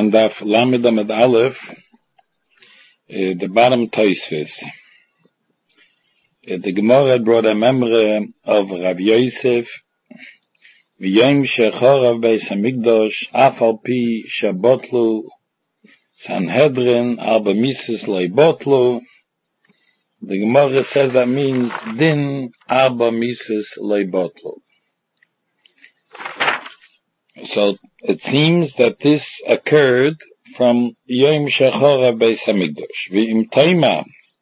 on Daf Lamed Amud Aleph, the bottom Tosfos. The Gemara brought a memory of Rav Yosef, V'yom shechorav beis Hamikdash, af al pi shabotlu, Sanhedrin, arba mises leibotlu. The Gemara says that means din arba mises leibotlu. So it seems that this occurred from Yom Shechorav beis Hamikdash. V'im taima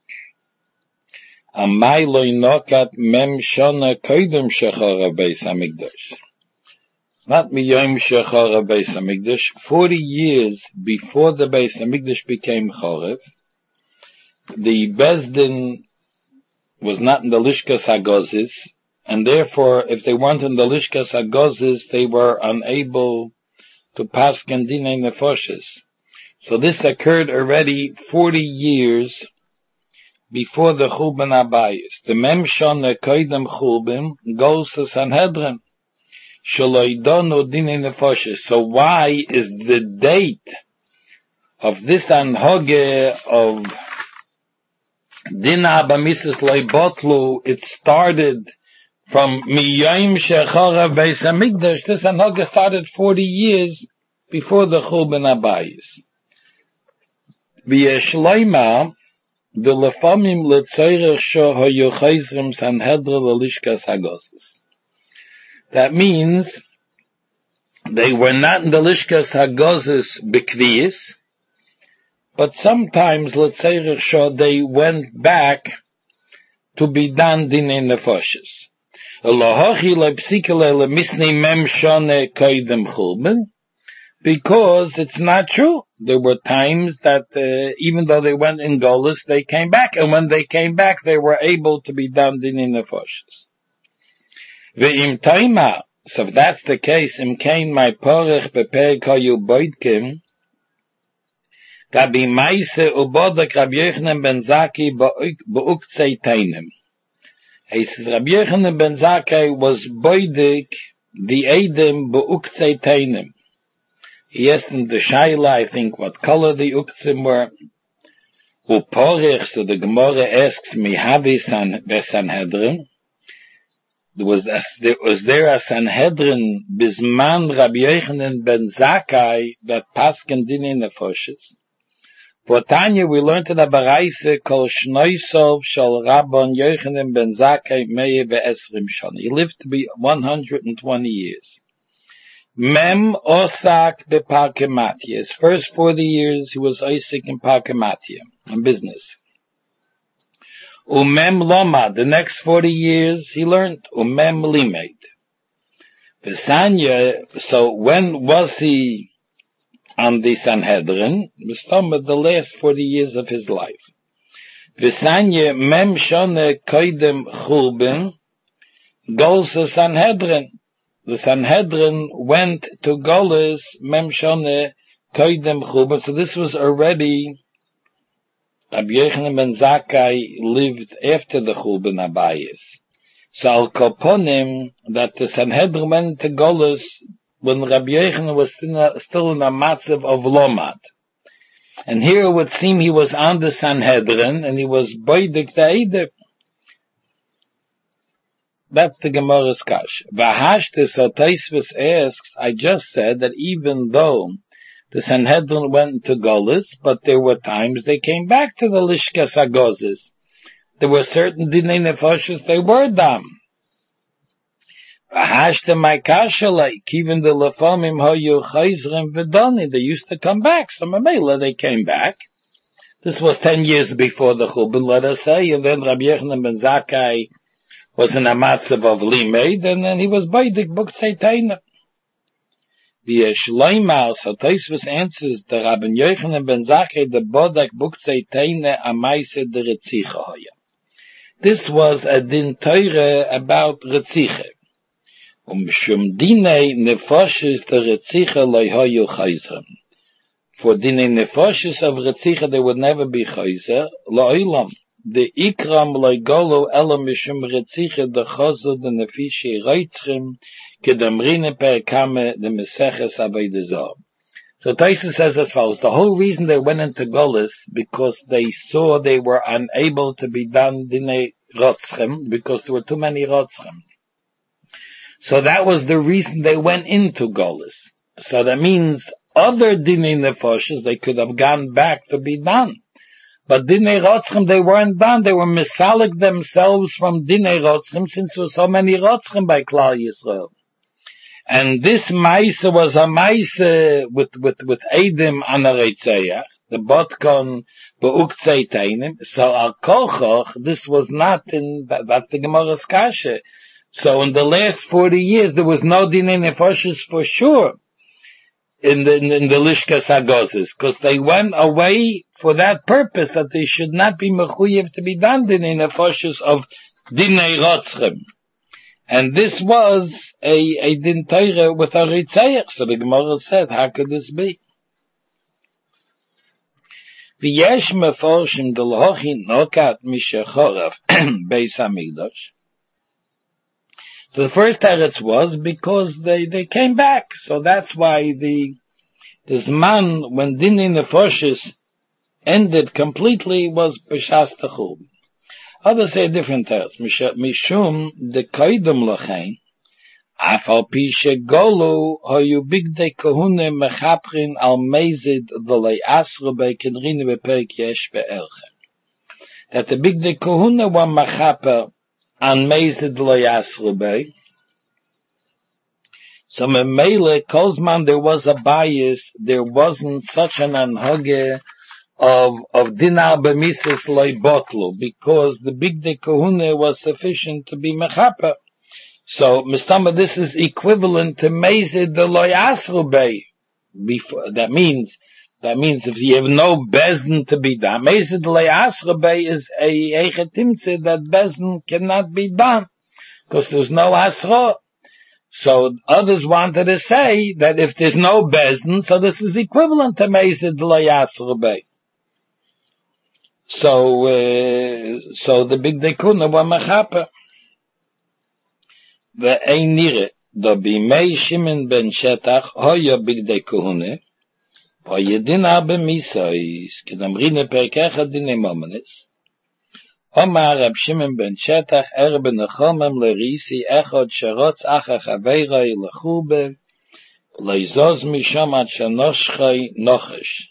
amai lo inokat mem shana koidem shechorav beis Hamikdash. Not mi Yom Shechorav beis Hamikdash. 40 years before the Beis Hamikdash became Chorev, the Bezdin was not in the Lishkas Hagozis, and therefore, if they weren't in the Lishkas Hagozis, they were unable to pass Gendinei Nefoshes. So this occurred already 40 years before the Chulban Abayis. The Mem Shana Koidem Chulban goes to Sanhedrin. Shaloidonu Dinei Nefoshes. So why is the date of this Anhoge of Dina Abamisis Leibotlu, it started from Miyayim Shechorav beis Hamikdash? This Anhoge started 40 years before the Chulban Abayis. V'yeshleima v'lefamim letzorech sho hayu chayzrim Sanhedrin l'lishkas hagozis. That means they were not in the Lishkas Hagozis B'kviyis, but sometimes, letzorech sho, they went back to be done dinei nefoshes. Because it's not true. There were times that even though they went in Golus, they came back, and when they came back, they were able to be done dinei nefoshes. Ve'im taima, so if that's the case, im kein my porech beperek hayu boidkim, gabi maise ubodak Rabbi Yochanan ben Zakkai beuktzei teinim. He says Rabbi Yochanan ben Zakkai was boidik the Edom beuktzei teinim. He asked him the Shaila, I think, what color the uktzim were. Uporech, so the Gemara asks me, havi Sanhedrin? Was there a Sanhedrin bisman Rabbi Yochanan ben Zakkai that pasken dinei nefoshes? For Tanya, we learned in the Baraise, kol shnoisov shal Rabban Yochanan ben Zakkai meye ve'esrim shana. He lived to be 120 years. Mem osak beparkematia. His first 40 years, he was osak in parkematia, in business. Umem loma, the next 40 years he learned. Umem limed. Vesanya, so when was he on the Sanhedrin? Mustama, the last 40 years of his life. Vesanya mem shone koidem chulben goes to Sanhedrin. The Sanhedrin went to Golis mem shone koidem chulben. So this was already Rabbi Yochanan ben Zakkai lived after the Chulban Abayis. So al koponim, that the Sanhedrin went to Golus when Rabbi Yochanan was still in a matzav of Lomad. And here it would seem he was on the Sanhedrin and he was boidik ta'edib. That's the Gemara's kash. V'hashte, so Tosfos asks, I just said that even though the Sanhedrin went to Golus, but there were times they came back to the Lishkas Hagozis. There were certain dinei nefoshes they were done. V'hashte my kasha, like even the lefamim hayu chayzrim v'doni, they used to come back. So Mamela, they came back. This was 10 years before the Chulban, let us say, and then Rabbi Yochanan ben Zakkai was in a matzav of limeid, and then he was baidik buktzei teinim. The Shloimah, so Tosfos answers the Rabbi Yochanan ben Zakkai, the bodak buktzei teine amaise de retzicha hoya. This was a din teure about retzicha. Shum dinei nefoshes de retzicha loy hoyu chayzem. For dinei nefoshes of retzicha there would never be chayzer, lo'olam. The ikram loy golo ela mishum retzicha de chozo de nefishi reitzchim kedamrine per kame de meseches avodah zarah. So Taisa says as follows, the whole reason they went into Golis, because they saw they were unable to be done Dinei Rotzchem, because there were too many Rotzchem. So that was the reason they went into Golis. So that means other Dinei Nefoshes, they could have gone back to be done. But Dinei Rotzchem, they weren't done. They were misalik themselves from Dinei Rotzchem, since there were so many Rotzchem by Klal Yisrael. And this Maisa was a Maisa with Eidim Anareitzeach, the Botkon Be'ukzeiteinim. So Al Kochoch, this was not in, that's the Gemara's Kasha. So in the last 40 years, there was no Dinei Nefoshes for sure in the Lishkas HaGozes, because they went away for that purpose, that they should not be mechuyev to be done Dinei Nefoshes of Dinei Rotzchem. And this was a din Torah with a Ritzeach. So the Gemara said, how could this be? V'yesh meforshim d'lochi nokat mishechorav Beis Hamikdash. So the first teretz was because they came back. So that's why this man, when Dinei Nefoshes ended completely, was B'shas Techub. Others say different teretz. Mishum de koidem lochein, afal pi shegolu hoyu bigdei kohune mechaprin al mezid v'lei asru bei kedrine beperek yesh be'elchem. That the bigdei kohune were mechaper an mezid v'lei asru bei. So memele kozman there was a bias, there wasn't such an anhage of dinar b'mises loy botlu, because the big de kohune was sufficient to be mechaper. So mistama, this is equivalent to mezid the loy asru bei. Before that means if you have no bezdin to be done, mezid loy asru bei is a echetimtze that bezdin cannot be done because there's no asra. So others wanted to say that if there's no bezdin, so this is equivalent to mezid loy asru bei. So the big dekuna were mechaper. The einire do bimei Shimon ben Shetach hoya big dekuna hoya dinar b'misais kedamrine perkecha dinei momenis. Omar Rab Shimon ben Shetach ben Nechomem lerisi echod sherotz acha chaveiroi lechube leizos misham ad shanoshchai nochesh.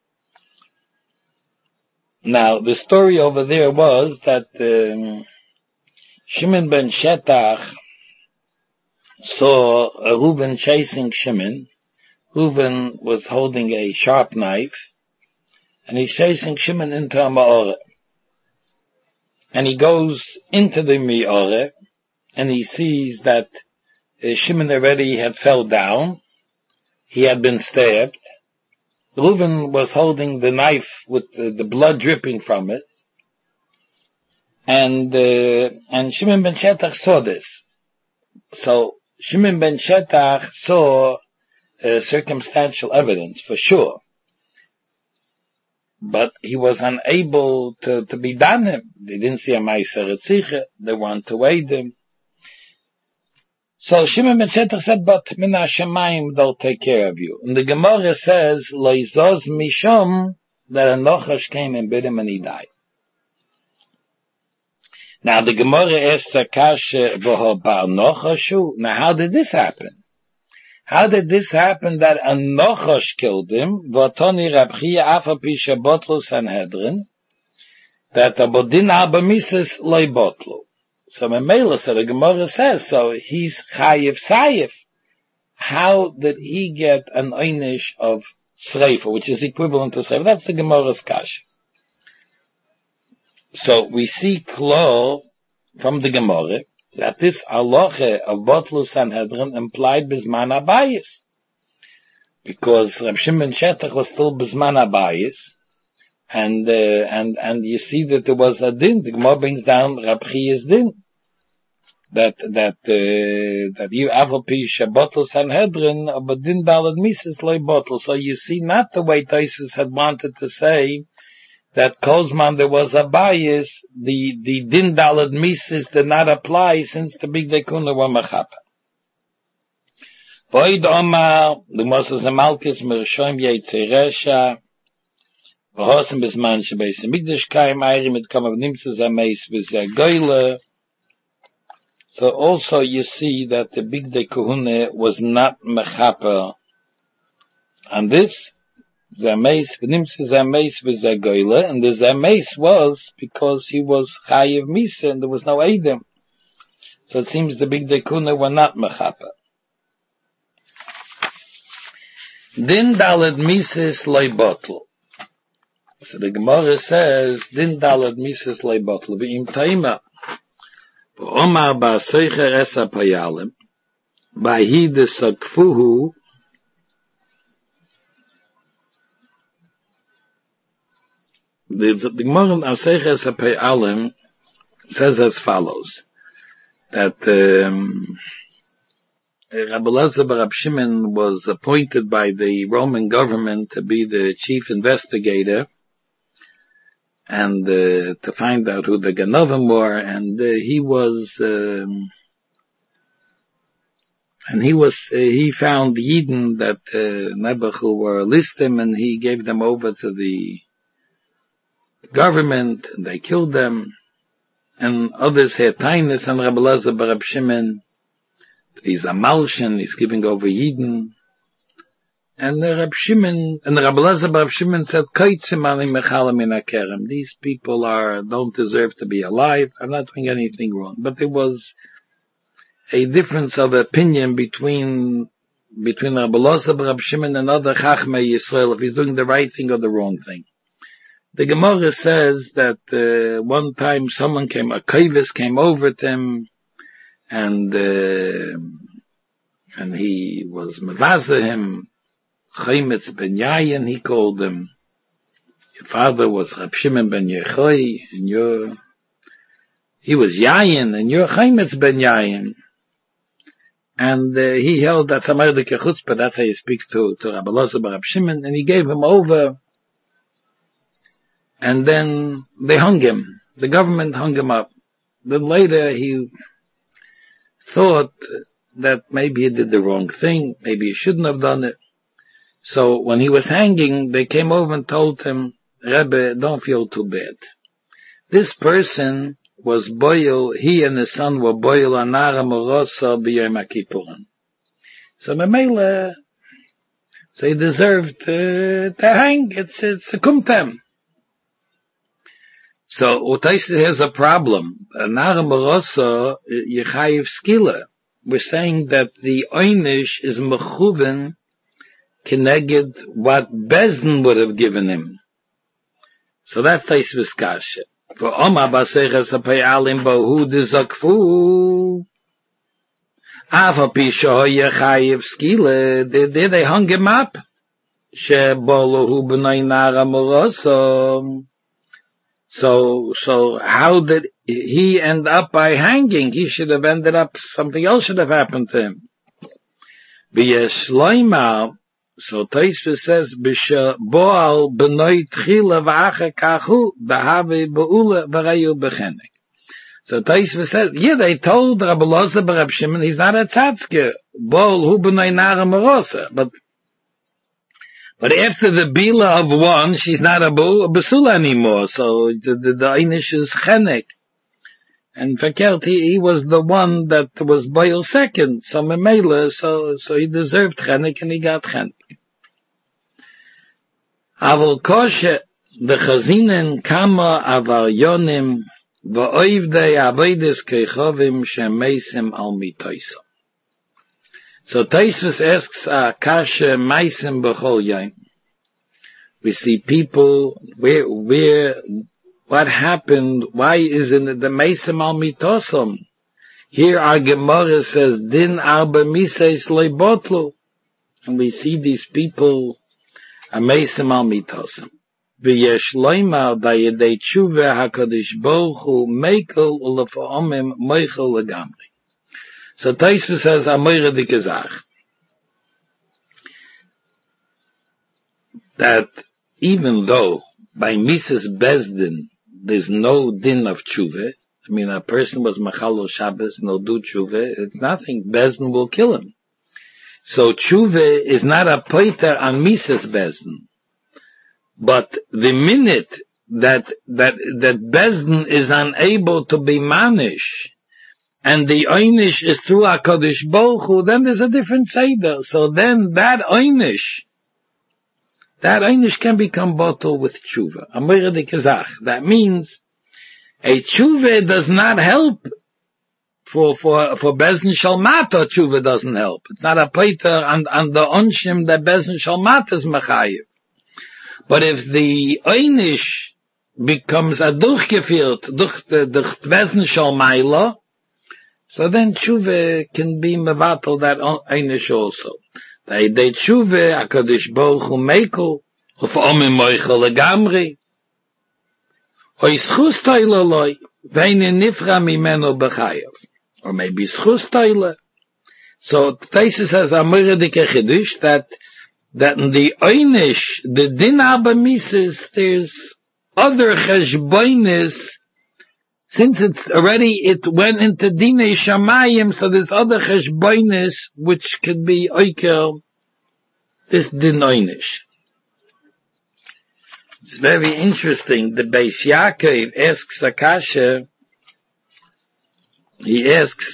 Now, the story over there was that Shimon ben Shetach saw Reuven chasing Shimon. Reuven was holding a sharp knife, and he's chasing Shimon into a Ma'oreh. And he goes into the Ma'oreh, and he sees that Shimon already had fell down. He had been stabbed. Reuven was holding the knife with the blood dripping from it. And Shimon ben Shetach saw this. So Shimon ben Shetach saw circumstantial evidence for sure. But he was unable to be done him. They didn't see a Meiser Etziche. They wanted to aid him. So Shimon ben Shetach said, but Min HaShamayim, they'll take care of you. And the Gemara says, Loizos Mishom, that a Nochash came and bit him and he died. Now the Gemara asks Akasha, V'ho bar Nochashu. Now how did this happen? How did this happen that a Nochash killed him? V'otoni Rab Chia Afa Pisha Botlu Sanhedrin, that a Bodin Abba Mises Loi Botlu. So Memela, so the Gemara says, so he's Chayiv Sayif. How did he get an einish of Sreifa, which is equivalent to Sreifa? That's the Gemara's Kasha. So we see Klo from the Gemara that this Aloche of Botlu Sanhedrin implied Bizman Abayis. Because Rab Shimon Shetach was still Bizman Abayis. And you see that there was a din. The Gemara brings down Rab Chiya's din. That you Avapi Shabotl Sanhedrin, but din dalad mises loy bottle. So you see not the way Taisus had wanted to say that Kozman there was a bias, the din dalad mises did not apply since the big dekuna were machapa. Void Omar, the Moses Malkis, Mershom Yetzeresha, V'hosim Bisman Shebeis Mikdash Kaim Ayrim it come of Nimtzes Ameis V'zeh Goyle. So also you see that the Big Day Kahuna was not Mechaper. And this, Zameis, Nimtzes Ameis V'zeh Goyle, and the Zameis was because he was Chayiv Misa and there was no Edom. So it seems the Big Day Kahuna were not Mechaper. Din Daled Mises Loi Bottle. So the Gemara says, Din Daled Mises Loi Bottle. V'im Taima. V'omar Ba'aseicher Esa Payalim. V'ahi Desakfuhu. The Gemara Ba'aseicher Esa Payalim says as follows. That, Rabbi Elazar bar Rab Shimon was appointed by the Roman government to be the chief investigator and to find out who the Ganovim were, and he found Yidden that Nebuchadnezzar were listim, and he gave them over to the government, and they killed them, and others had kindness, and Rabbi Elazar bar Rab Shimon, he's a Malshan, he's giving over Yidden. And the Rabbi Elazar bar Rab Shimon said, these people don't deserve to be alive. I'm not doing anything wrong. But there was a difference of opinion between Rabbi Elazar bar Rab Shimon and other Chachmei Yisrael, if he's doing the right thing or the wrong thing. The Gemara says that one time a Kovis came over to him, and he was mevazer him, Chaimetz ben Yayin, he called him. Your father was Rab Shimon ben Yochai, and he was Yayin, and you're Chaimetz ben Yayin. And he held that Samardike Chutzpah, that's how he speaks to Rabbi Elazar bar Rab Shimon, and he gave him over, and then they hung him. The government hung him up. Then later he thought that maybe he did the wrong thing, maybe he shouldn't have done it. So when he was hanging, they came over and told him, Rebbe, don't feel too bad. This person was boil, he and his son were boil anara morosa b'yom HaKippurim. So Memele, so he deserved to hang, it's a kumtem. So, Utaisa has a problem. Nara Morosa, Yechayiv Skila. We're saying that the Oynish is mechuven keneged what Bezdin would have given him. So that's Taisvis Kasha. For Oma Baseches HaPe'alim Bahu Dizakfu. Afa Pisho Yechayiv Skila. Did they hung him up? She Bolohu B'nai Nara Morosa. So how did he end up by hanging? He should have ended up, something else should have happened to him. B'yeshloima, so Tosfos says, B'she boal b'noi tchila v'ache kachu, b'havi b'ula v'rayu b'chenek. So Tosfos says, yeah, they told Rabbi Elazar bar Rab Shimon, he's not a tzadke, boal hu b'noi nara merosa, but after the bila of one, she's not a basula anymore. So the Einish is chenek. And Fakert, he was the one that was boil second. So Memela, so he deserved chenek and he got chenek. Aval koshe, the chazinen kama avaryonim, v'oivdei avodes keichovim shemeisim al mitoisa. So Tosfos asks Kasha Maisim B'chol Yom. We see people what happened? Why isn't it the Maisim al Mitosam? Here our Gemara says Din Arba Mises Leibotlu, and we see these people a Maisim al Mitosam. V'yesh loymar da'yedei tshuva HaKadosh Baruch Hu Meikel u'lefa'omim Meichel legamri. So Tosfos says, Amoira dikazach, that even though by Mises Bezdin there's no din of tshuva, I mean a person was machalo Shabbos, no do tshuva, it's nothing, Bezdin will kill him. So tshuva is not a poiter on Mises Bezdin. But the minute that Bezdin is unable to be manish, and the einish is through HaKadosh Baruch Hu, then there's a different seder. So then that einish can become bottled with tshuva. Amir de Kazach. That means a tshuva does not help for Bezdin Shalmata. Tshuva doesn't help. It's not a pater on the onshim that Bezdin Shalmata is mechayev. But if the einish becomes a durchgeführt durch Bezdin Shalmaila, so then tshuva can be mevatel that einish also. They tshuva, HaKadosh Baruch Hu mekel, of omim moichel legamri, ois chus toile loi, veine nifra mimeno bechayev. Or maybe schus toile. So Taisus says, Amir dike chidush, that in the einish, the din abamises, there's other cheshbonis. Since it went into Dinei Shamayim, so there's other cheshbonis which could be oikel this din einish. It's very interesting. The Beis Yaakov asks Akasha, he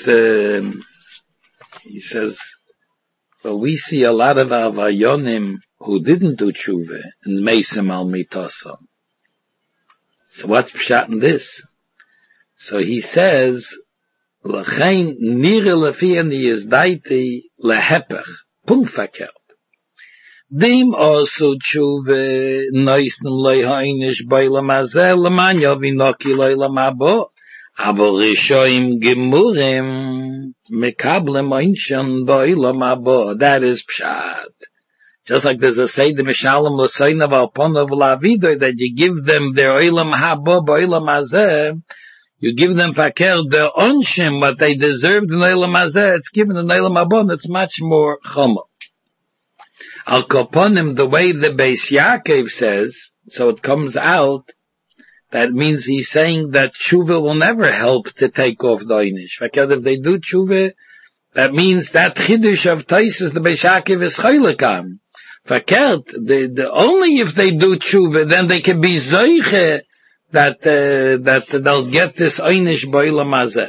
says, well, we see a lot of Avayonim who didn't do tshuva and Meisem al Mitoso. So what's pshat in this? So he says, L'chein nire lefiani yizdaiti lehepech, punkt verkehrt. Dem also tshuva neisnem lehainish beilam hazeh leman yavinoki leilam habo. Aber rishoim gemurim mekablem einshan beilam habo. That is pshat. Just like there's a Seder Mishalem l'seinav alponav lavidoy, that you give them their oilam habo beilam hazeh, you give them faker the onshim, what they deserved in oilam hazeh, it's given in oilam habo, and it's much more chomer. Al Koponim, the way the Beis Yaakov says, so it comes out, that means he's saying that tshuva will never help to take off the einish. If they do tshuva, that means that chiddush of Taisus, the Beis Yaakov is choylekam. Verkehrt, the only if they do tshuva, then they can be zoiche, that they'll get this einish b'olam hazeh.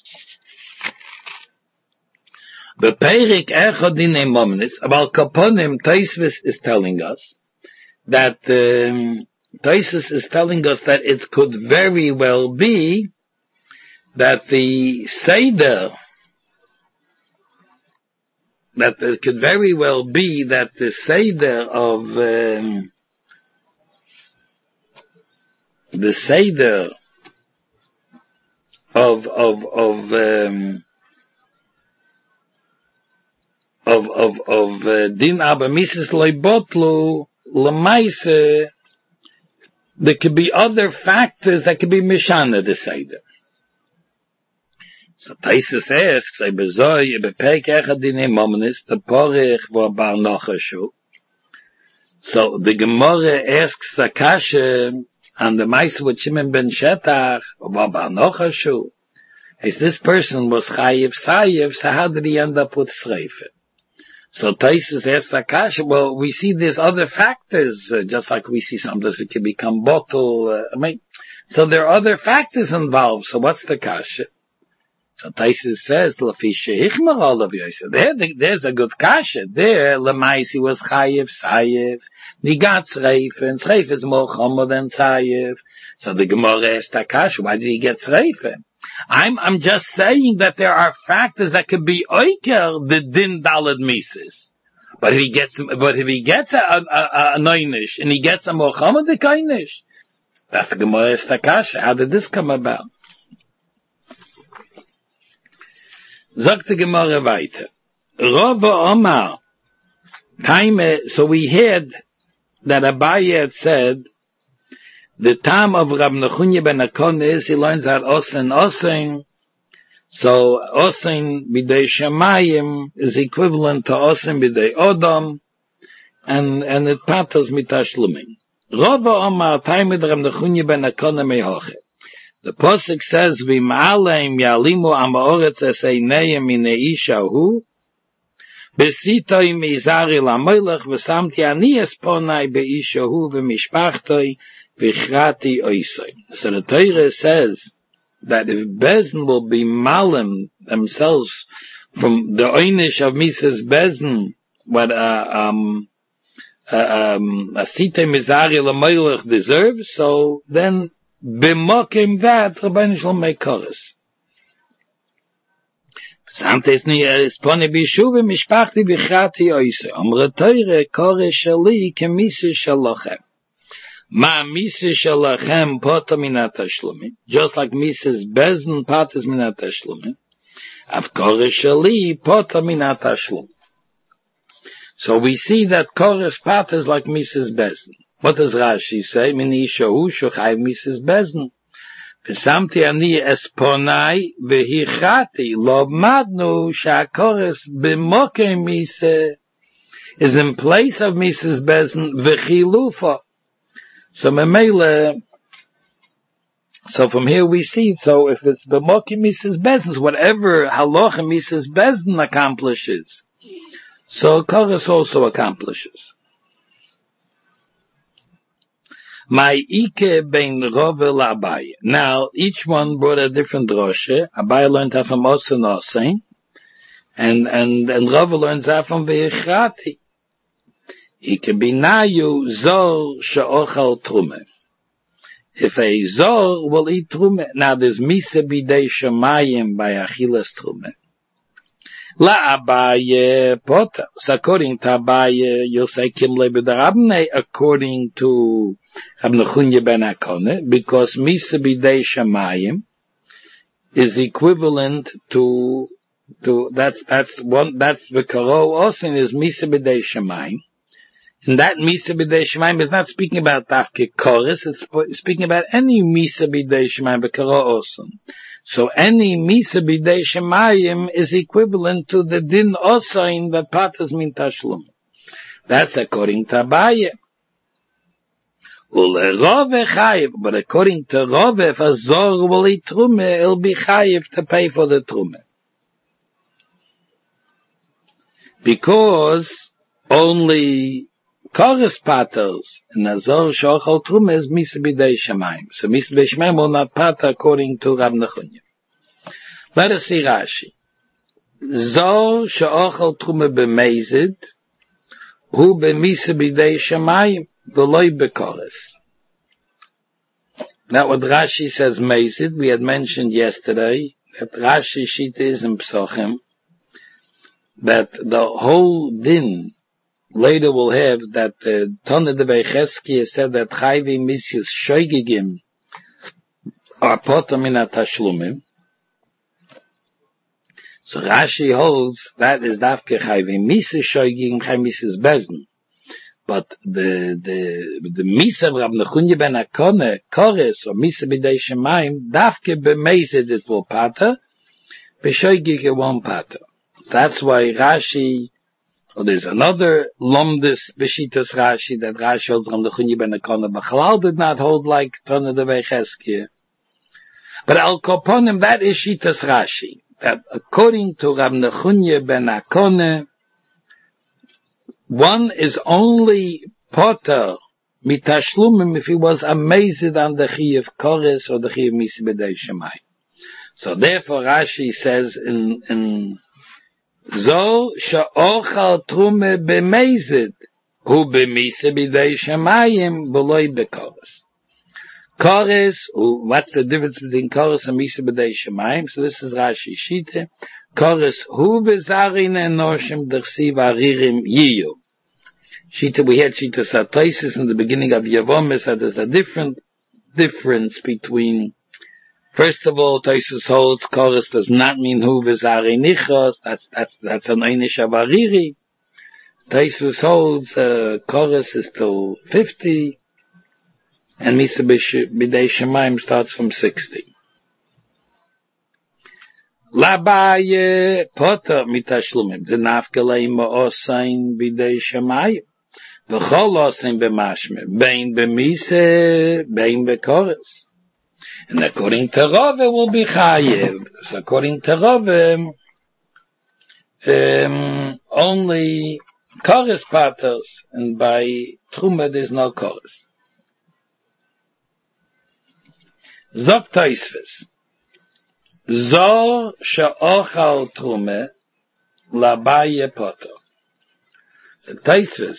The Perik Echad Dinei Momenis, about Kaponim, Taisvis is telling us that it could very well be that the Seder, of din abamises loibotlu lemaise, there could be other factors that could be mishana the seder. So Taisus asks, I bezoi bepek echad dinei momenis the porich v'abar nochashu. So the Gemara asks Akasha and the Maisa with Shimon ben Shetach v'abar nochashu. As this person was chayiv sayiv, so how did he end up with sreifet? So Taisus asks Akasha, well, we see there's other factors, just like we see sometimes it can become bottle. So there are other factors involved. So what's the kasha? So Taisus says, all of you. So there's a good kasha. There, Lemaisi was chayiv, sayiv. He got sreif, and sreif is more chomer than sayiv. So the Gemara asked Akasha, why did he get sreif? I'm just saying that there are factors that could be oiker the din dalad mises. But if he gets a noinish and he gets a mochamed the kainish, that's the Gemara Stakasha. How did this come about? Sagt the Gemara weiter. Rava Omar, so we heard that Abaye had said, the time of Rab Nechunya ben Akon is, he learns out Osen. So Osen b'dei Shamayim is equivalent to Osen b'dei Odom, and it patters mitashlumin. Rava Omar, time with Rab Nechunya ben Akon mehoche. The Pasuk says, V'ma'aleim yalimu am ha'oretz eseineim minei ishahu, Besitoi mizari lamelech v'samti ani esponai be'ishahu v'mishpachtoi v'chrati oisoi. So the Torah says that if Bezdin will be malim themselves from the oinish of Mrs. Bezdin, what Asite Mizari Lamelech deserves, so then b'mokim that Rabbeinu shall make chorus. Samtes ni espone b'shuv mishpachti v'chrati oise. Amre Torah chorus shali kemise shalachem. Ma mise shalachem pota minat tashlumim. Just like Mrs. Bezdin patas minat tashlumim. Av chorus shali pota minat tashlumim. So we see that chorus patas like Mrs. Bezdin. What does Rashi say? Mini shahu shuchai Mrs. Bezdin. V'samti ani esponai v'hichati lo madnu sha'chorus b'mokei mise is in place of Mrs. Bezdin v'chilufa. So memele, so from here we see, so if it's b'mokei Mrs. Bezdin, whatever halacha Mrs. Bezdin accomplishes, so chorus also accomplishes. My Ike ben Rove l'Abaye. Now, each one brought a different droshe. Abaye learned that from Osen Osen, and Rove learns that from V'yichrati. Ike binayu zor she'ochal trume. If a zor will eat trume, now there's Mise bidei shemayim by Achilas trume. La Abaye Pota. So according to Abaye, you'll say Kimle B'darabne, according to Abnechunya ben Akone, because Misa B'dei Shamayim is equivalent to that's the Karo Osin is Misa B'dei Shamayim. And that Misa B'dei Shamayim is not speaking about Tafke Chorus, it's speaking about any Misa B'dei Shamayim, the Karo Osin. So any Misa B'dei Shemayim is equivalent to the Din Osain that Patas min Tashlum. That's according to Abaye. Rove Chayiv, but according to Rove, if a Zor will eat Trume, it'll be Chayiv to pay for the Trume. Because only Chorus Paters and a Zor Shochal Trume is Misa B'dei Shemayim. So Misa B'dei Shemayim will not pater according to Rab Nechunya. Let us see Rashi. Zor Shochal Trume b'mezid, hu b'Misa B'dei Shemayim, v'loi b'Chorus. Now what Rashi says mezid, we had mentioned yesterday that Rashi Shita is in Psochim, that the whole din later we'll have that Tana de Vecheskia said that Chayvi Misyus Shoigigim are Potam in Tashlumim. So Rashi holds that is Dafke Chayvi Misyus Shoigigim Chayvi Misyus Bezdin. But the Misa of Rab Nechunya ben Akone, Chorus, or Misa B'dei Shemayim, Dafke b'mezid it will pater, b'shoigig it won't pater. That's why Rashi, or there's another Lomdus Beshitas Rashi that Rashi holds Rab Nechunya ben Akone B'chalal did not hold like Tana de Vecheskia. But Al Koponim, that is Shitas Rashi, that according to Rab Nechunya ben Akone, one is only poter mitashlumim if he was amazed on the Chiyuv Chorus or the Chiyuv Misa B'dei Shemayim. So therefore Rashi says in Zor she'ochal trume b'mezid hu b'Misa B'dei Shemayim v'loi b'Chorus. Chorus, what's the difference between Chorus and Misa B'dei Shemayim? So this is Rashi Shita. Chorus hu v'zarin enoshim d'chsiv aririm yiyu. Shita, we had Shita Sataisis in the beginning of Yavomis that there's a difference between, first of all, Taisus holds Chorus does not mean hu v'zarin nichos, that's an einish of ariri. Taisus holds Chorus is till 50, and Misa B'dei Shemayim starts from 60. Labaye poter mitashlumim. The nafkalei ma'osain b'dei shemayim. V'chol osain b'mashme. Bein b'mise, bein b'chorus. And according to Rove will be chayev. So according to Rove, only chorus paters, and by Truma there's no chorus. Zok Tosfos. Zor she'ochal Truma l'Abaye poter. Zok Tosfos.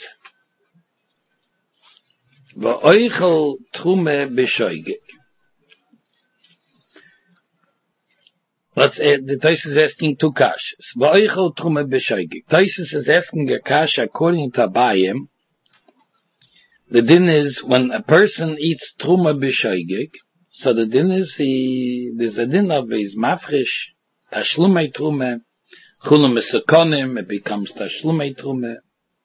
V'oichel Truma b'shoigig. The Tosfos is asking two kashas. V'oichel Truma b'shoigig. Tosfos is asking a kasha according to Abaye. The din is when a person eats Truma b'shoigig, so the din is there's a din of his mafresh, tashlumei Truma, chulum esekonim, it becomes tashlumei Truma.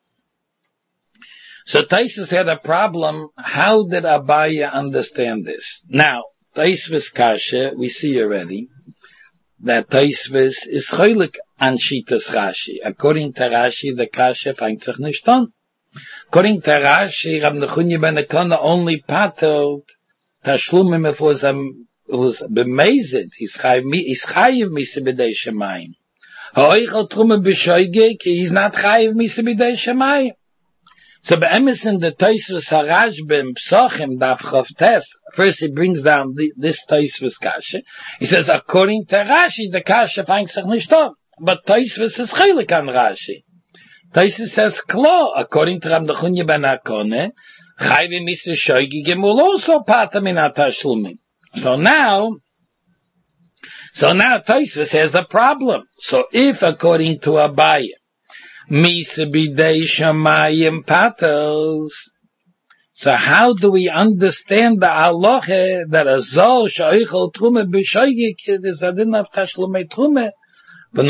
So Tosfos had a problem. How did Abaye understand this? Now, Tosfos kasha, we see already that Tosfos is cholik an shitas Rashi. According to Rashi, the kasha fängt sich nicht an. According to Rashi, Rab Nechunye ben Akona only patterned Tashlumim if was bemazed. He's chayiv misa b'dei shemayim. Ha'oichel Truma b'shoigig, he's not chayiv misa b'dei shemayim. So be'emes in the Tosfos HaRashbim Psochim Daf Chof Tes, first he brings down this Tosfos kasha. He says according to Rashi, the kasha fängt sich nicht an. But Tosfos is chaylik an Rashi. Tosfos says, klar, according to Rab Nechunye ben Akona, chayve misa shoigigim will also pata min hatashlumim. So now Tosfos has a problem. So if, according to Abaye, misa b'dei shamayim patas, so how do we understand the halacha that a zol she'oichel Truma b'shoigig is a din of tashlumei Truma? He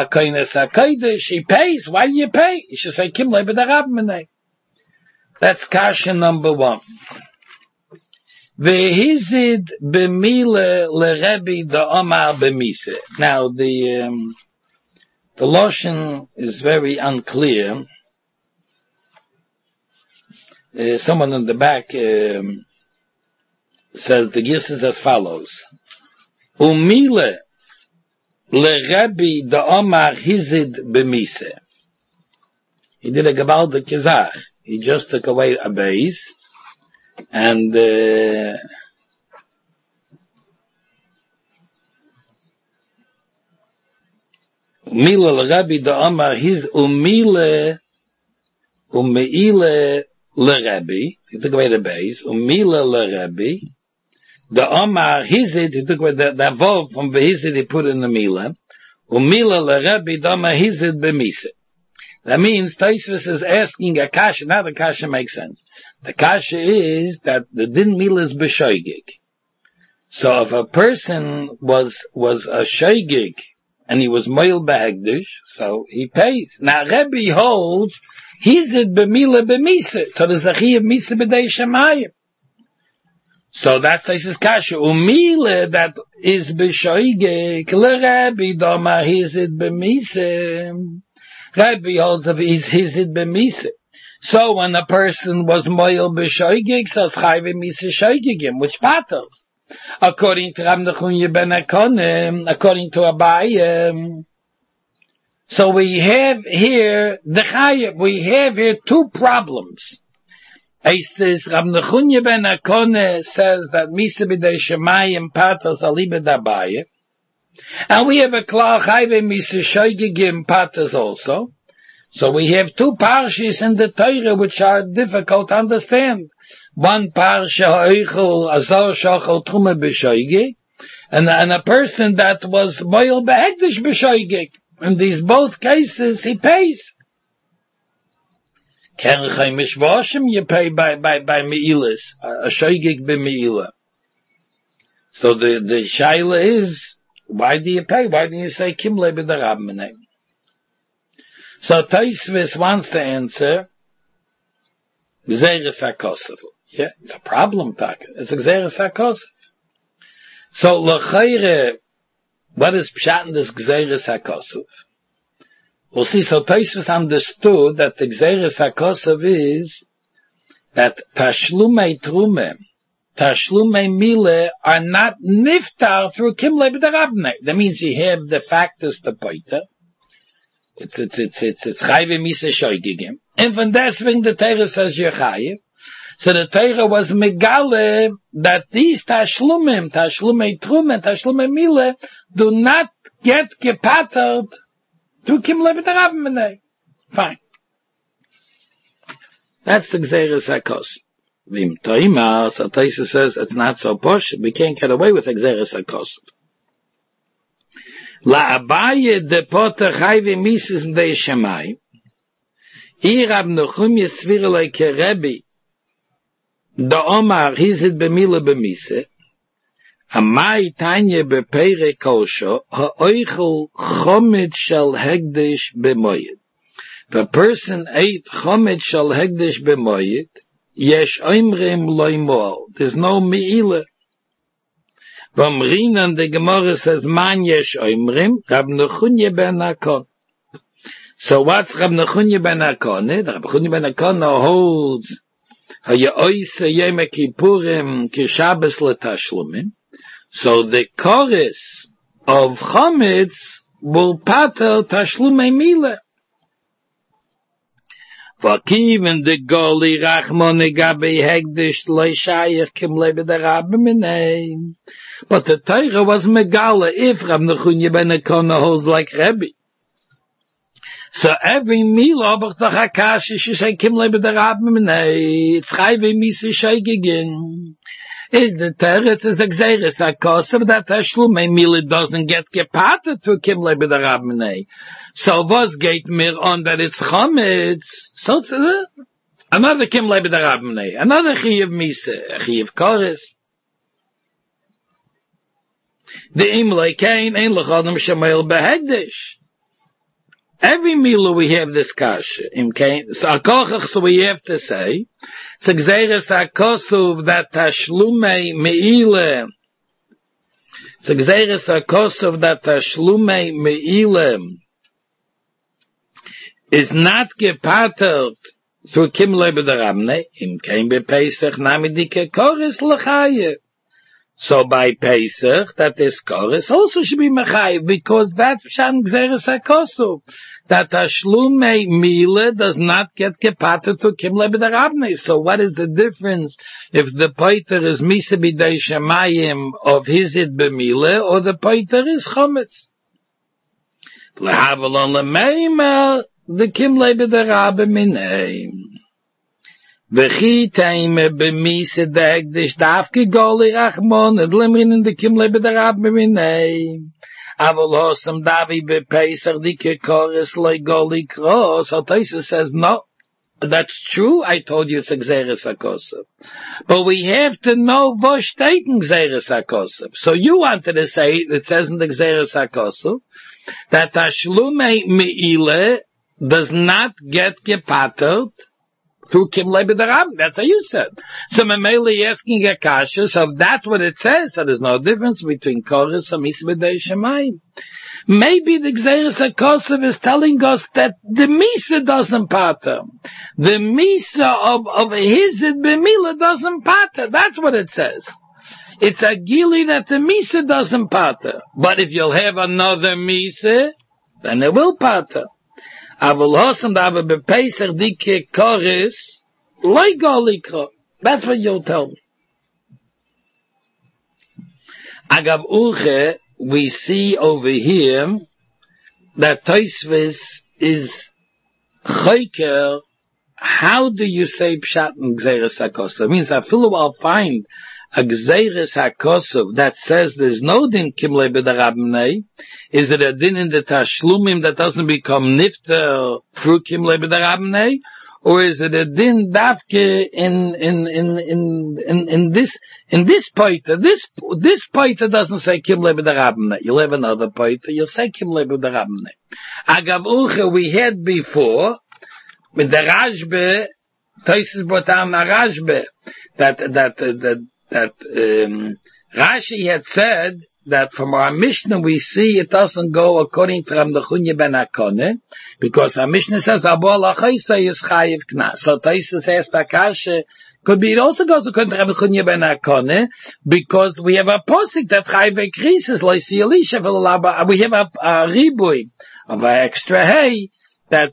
pays. Why do you pay? You should say, Kimlei b'darabmenei. That's kasha number one. V'hizid b'mile l'Rebbe da'omar b'mise. Now, the Lashon is very unclear. Someone in the back says the Girs is as follows. Umile L'Rebbe da'omar hizid b'mise. He did a gebaldik kizach. He just took away a base, and umile l'Rebbe da'omar hiz umile l'Rebbe. He took away the base. Umile l'Rebbe. The Omar Hizid, he took away the vav from the Hizid, he put in the Mila. Umila l'Rebbe Dama Hizid b'mise. That means Tosfos is asking a kasha. Now the kasha makes sense. The kasha is that the din Mila is b'shoigig. So if a person was a shoigig and he was moil b'hegdish, so he pays. Now Rebbe holds Hizid b'mila b'mise. So there's a chiyuv misa b'dei shemayim. So that's Tosfos kasha. Umile that is b'shoigig l'Rebbe dama hizid b'mise. Rebbe holds of hizid b'mise. So when a person was moil b'shoigig, so it's chayve misa shoigigim, which patters. According to Rab Nechunye ben Akona, according to Abaye. So we have here the chayev. We have here two problems. Eistes Rab Nechunye ben Akona says that misa b'dei shemayim patos alibe d'Abaye, and we have a klar chayve misa shoigigim patos also. So we have two parshas in the Torah which are difficult to understand. One parsha ha'oichel azor shachol truma b'shoigig, and a person that was moil b'hektish b'shoigig. In these both cases, he pays. Kerchai mishvashim, you pay by meilas, a shoigig b'meila. So the shaila is, why do you pay? Why do you say kimle b'darabmenei? So Tosfos wants to answer, Gzeres HaKosov. Yeah, it's a problem, Taka. It's a Gzeres HaKosov. So l'chayre, what is pshat in this Gzeres HaKosov? We'll see, so Tosfos understood that the Gzeres HaKosov is that Tashlumei Trumeh, Tashlumei Mile are not niftar through Kimle B'darabnei. That means you have the factors to poiter. It's Chayve Misa Shoigigim. And from deswegen the Torah says you're Chayiv. So the Torah was Megale that these Tashlumei Trum and Tashlumei Mile do not get gepatert to Kimle B'Darabim. Fine. That's the Gzeres HaKos. Vim Toima, so Taisa says it's not so posh, we can't get away with Gzeres HaKos. La Abaye de Poter Chayve Mises Mdei Shemai, Rab Nechum Yesvirelei Kerebi, Da Omar Hizit B'Mile B'Mise, Amai Tanya B'Peire Kosho, Ha'oichel Chomet Shel Hegdish B'Moyed. If a person ate Chomet Shel Hegdish B'Moyed, Yesh Oimrim Loimol, there's no Me'ile. Vom Rinan, the Gemara says, Man Yesh Oimrim, Rab Nechunye Ben Akon. So what's Rab Nechunye Ben Akon? Rab Nechunye Ben Akon holds Ha'ya'oise Yom Kippurim Kishabes L'Tashlumim. So the chorus of Chometz will pater Tashlumei Mile. Vakiven de Goli Rachmone Gabi Hegdish Leishayich Kimle B'Darabim Minei. But the Torah was Megala if Rab Nechunye Ben Akon holds like Rebbe. So every meal aber doch Akash is say Kimle B'Darabim Minei. It's Chayve Misa Shoigigim. Is the Torah is Gzeres HaKos that Tashlumei Mile doesn't get gepatet to Kimle B'Darabim Minei. So was geht mir on that it's Chometz. So it's another Kimle B'Darabim Minei. Another Chiyav Misa. Chiyav Kores. The Imlei Kain Ein L'Chodem Shemael Behegdish. Every Mila we have this kasha. Im Kain. So we have to say, it's a Gzeres HaKosuv that Tashlumei Me'ile. It's a Gzeres HaKosuv that Tashlumei Me'ile is not gepatert through Kimle B'Darabim. Im Kain B'Pesach Namidike Kores L'Chayev. So by Pesach, that is Kores, also should be Mechayev, because that's Shan Gzeres HaKosuv. That Tashlumei Mile does not get gepatet to Kimle B'Darabim. So what is the difference if the Poiter is Misa B'Dei Shemayim of Hizit B'Mile, or the Poiter is Chometz? L'havelon L'meimel, the Kimle B'Darabim Minei. V'chi teime b'mise degdish dafke goli rachmon ed limrin in the Kimle B'Darabim Minei. Avol hosam davi b'peisach dike kores loy goli kro. So Taisa says, no, that's true. I told you it's a Gzeres HaKosuv. But we have to know vosh taken Gzeres HaKosuv. So you wanted to say, it says in the Gzeres HaKosuv, that Tashlumei Me'ile does not get gepatert through Kimle B'Darabim. That's how you said. So Mameli asking a kasha, so that's what it says. So there's no difference between Kores and Misa B'Dei Shemayim. Maybe the Gzeres HaKosuv is telling us that the Misa doesn't pater. The Misa of Hizit B'Mile doesn't pater. That's what it says. It's a gili that the Misa doesn't pater. But if you'll have another Misa, then it will pater. Avol hosam dava b'peisach dike kores loy goli kro. That's what you'll tell me. Agav uche, we see over here that Tosfos is choker. How do you say pshat in Gzeres HaKosuv? It means I'll find a Gzeres HaKosuv that says there's no din Kimle B'Darabim. Is it a din in the Tashlumim that doesn't become nifter through Kimle B'Darabim? Or is it a din dafke in this poiter? This poiter doesn't say Kimle B'Darabim. You'll have another poiter, you'll say Kimle B'Darabim. Agav uche, we had before, with the Rashbe, Tosfos Botam Rashbe, that Rashi had said that from our Mishnah we see it doesn't go according to Rab Nechunye Ben Akon, because our Mishnah says Abol Achaisa is Chayiv Knas. So Tosfos asked Akash, could be it also goes according to Rab Nechunye Ben Akon, because we have a posik that Chayiv Kris is Loisi Elisha. We have a ribui of an extra hay, that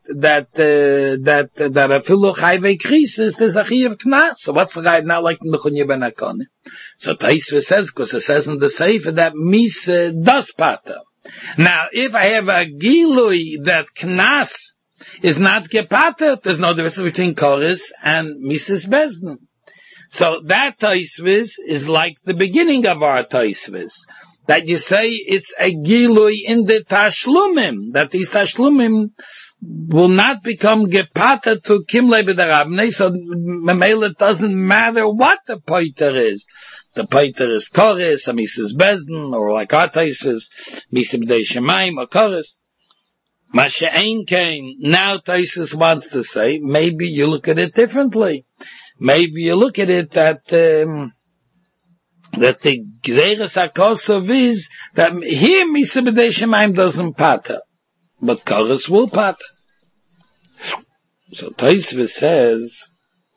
a filu chayve krisis, there's a chiyav knas. So what's the guy not like Mechunya ben Akone? So Taisva says, because it says in the Sefer that Misa does pata. Now, if I have a gilui that knas is not gepata, there's no difference between Koris and Mises Bezdin. So that Taisvis is like the beginning of our Taisvis. That you say it's a gilui in the Tashlumim, that these Tashlumim will not become gepata to Kimle b'darabnei, so Mamela it doesn't matter what the poiter is. The poiter is Koris, or Mises Bezdin, or like our Taisvis, Mises B'dei Shemaim, or Koris. Masha'ein Kain, now Taisvis wants to say, maybe you look at it differently. Maybe you look at it that the Gzeres HaKosov is that here Mises B'dei Shemaim doesn't pata, but Koris will pata. So Taisvis says,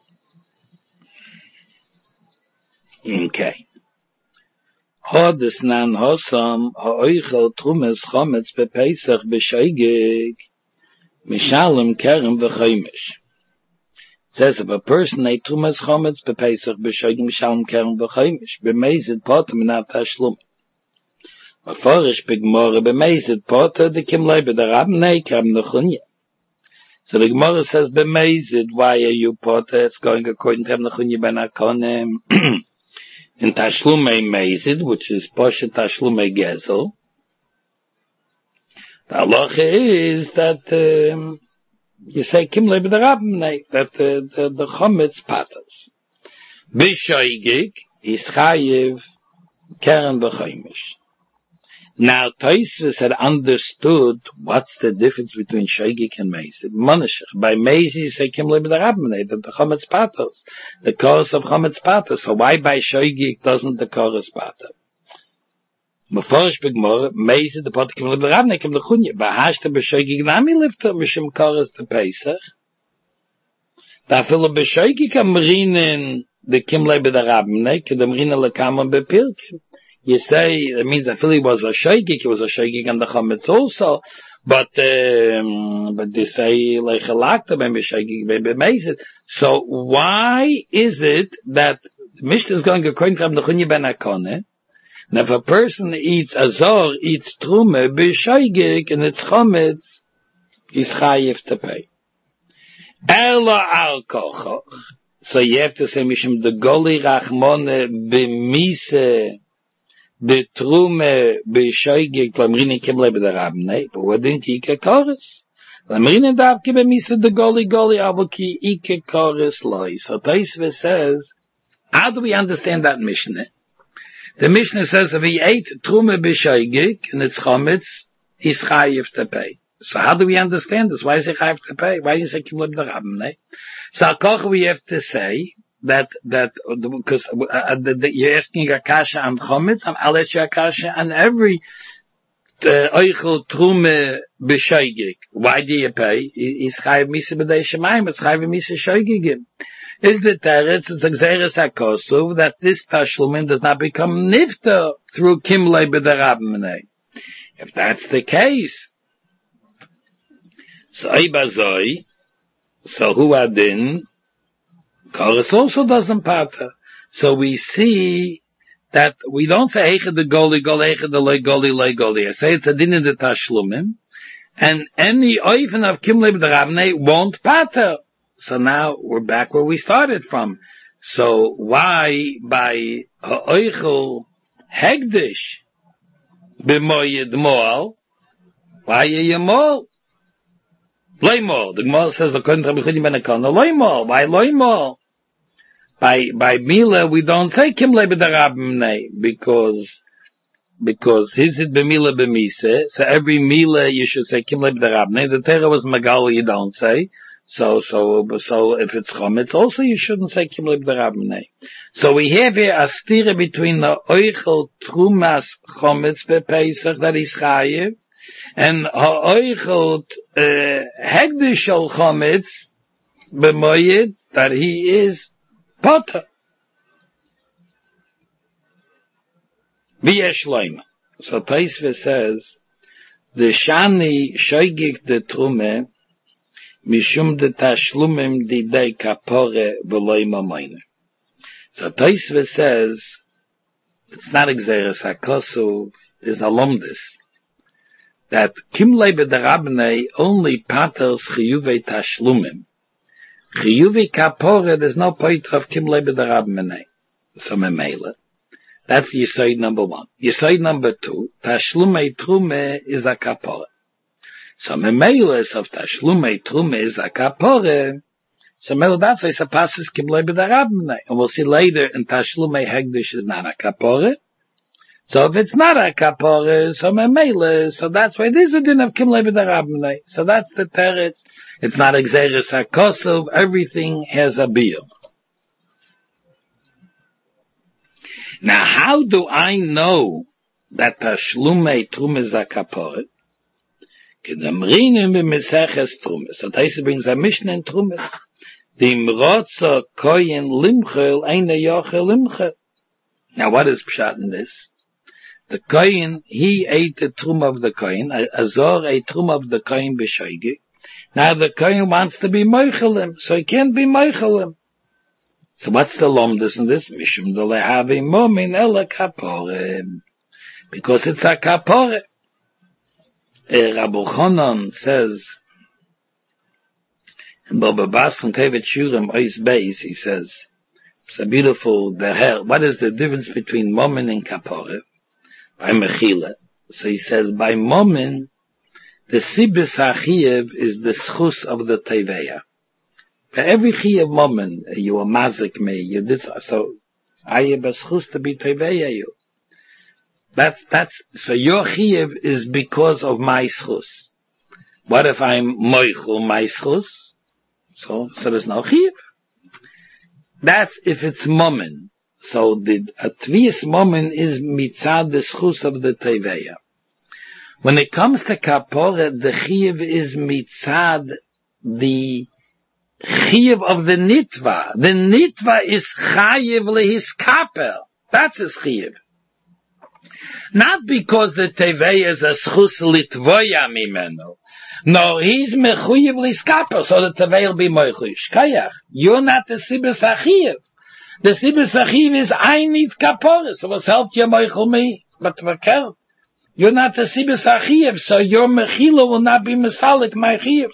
okay. Hodes nan hosam ha'oichel trumes chometz bePesach b'shoigeg mishalem kerem v'chomish. It says if a person ate trumes chometz bePesach b'shoigeg mishalem kerem v'chomish b'mezid poter minat tashlum. Meforish b'gemara b'mezid poter the kimlei b'darabnei kerem nechunya. So the Gemara says b'mezid, why are you poter? It's going according to Nechunya ben Akone. In Tashlumei Mezid, which is Poshet Tashlumei Gezel, the halacha is that you say Kimlei b'darabnei, that the chometz patas. B'shoigig is chayiv keren v'chomish. Now Taisvis had understood what's the difference between shoigig and mezid. Monashich. By mezid you say Kimlei b'darabnei, that the chometz patas, the chorus of chometz patas. So why by shoigig doesn't the chorus pata? Meforish b'gemara, mezid the pot Kimlei b'darabnei kem lechunya. V'hashta b'shoigig nami lifter mishim chorus the Pesach. Dafilo b'shoigig amrinen the Kimlei b'darabnei kedem rina lekama b'pirkim. You say, it means that Philly was a shaygik, it was a shaygik and the chametz also, but they say, like a lakta, maybe shaygik, maybe mezid. So why is it that the Mishnah is going according to Nechunya ben Akone, and if a person eats azor, eats trume, be shaygik, and it's chametz, he's chayiv to pay. Ela al kochoch. So you have to say, Mishim, the goli rachmone b'mise, the trume b'shoigig lamrini kimlei b'darabnei, but what didn't he ike chorus? Lamrini davke b'misa the goli avuki ike chorus loy. So Taisva says, how do we understand that Mishnah? The Mishnah says if he ate trume b'shoigig and it's chometz, he's chayiv to pay. So how do we understand this? Why is he chayiv to pay? Why is he kimlei b'darabnei? So Koch we have to say, that because you're asking a kasha on chometz, I'll ask you a kasha on every oichel trume b'shoigig. Why do you pay? Is chayiv misa b'dei shemaim? It's chayiv misa shoigigim. Is the teretz it's Gzeres HaKosov that this tashlumin does not become nifta through kimlei b'darabnei? If that's the case, so ibazoi, so who adin? Chorus also doesn't pata. So we see that we don't say Eichad the Goli, Eichad the Lei Goli. I say it's a din in the Tashlumim, and any oifen of Kimlei b'darabnei won't pata. So now we're back where we started from. So why by Ha'oichel Hegdish b'moyed Moal, why are you Moal? Loimol. The Gemara says according to Rabbi Chudi ben Akona, Loimol. Why Loimol? By Mila we don't say Kimlei b'darabnei because his it b'Mila b'Mise. So every Mila you should say Kimlei b'darabnei. The Torah was Magal you don't say. So if it's chometz also you shouldn't say Kimlei b'darabnei. So we have here a stira between the oichel trumas chometz bePesach that is chayiv and ha'oichel hegdish shel chometz b'moyed that he is potter. V'yesh loima. So Taisva says the shani shoygik de trume, mishum de tashlumim didei kapore v'loi mamayne. So Tosfos says, it's not Gzeres HaKosuv, it's alumdus, that Kimlei b'derabnei only paters chiyuvei tashlumim. Chiyuvei kapore, there's no point of Kimlei b'derabnei. So memele. That's Yesod number 1. Yesod number 2, tashlumei trume is a kapore. So memeles of tashlumei trume is a kapore. So that's why it's a passus kimlei b'derabnei. And we'll see later in tashlumei hegdish is not a kapore. So if it's not a kapore, so memeles, so that's why this is a din of kimlei b'derabnei. So that's the teretz. It's not Gzeres HaKosuv. Everything has a biur. Now, how do I know that tashlumei trume is a kapore? Kedamrinim b'meseches trumes. So Tosfos brings a Mishnah in trumes. Dim rotza koyin limchel eine yochel limchel. Now, what is pshat in this? The koyin, he ate the trum of the koyin. Azor ate trum of the koyin b'shoigig. Now the koyin wants to be moichelim, so he can't be moichelim. So what's the lomdus in this? Mishum de lehavi momin ele kapore. Because it's a kapore. Rabbi Chonon says, in Baba Basran Kevet Shurim Ois Beis, he says, it's a beautiful, what is the difference between momin and kapore? By mechila. So he says, by momin, the sibis hachiev is the schus of the teveya. For every chiev momin, you are mazik me, you did, so I have a schus to be teveya you. So your chiev is because of my schus. What if I'm moichel my schus? So there's no chiev. That's if it's momin. So the atvius momin is mitzad the schus of the teveya. When it comes to kapore, the chiyuv is mitzad the chiyuv of the nitva. The nitva is chayiv lehis kapel. That's his chiyuv. Not because the teveya is a schus litvoya mimenu. No, he's mechuyiv lehis kapel, so the teveya will be moichush. Kayach, you're not the sibis achiyuv. The sibis achiyuv is I need kapore, so what's helped you moichul me? But vakel. You're not the sibis achiev, so your mechila will not be mesalik my chiev.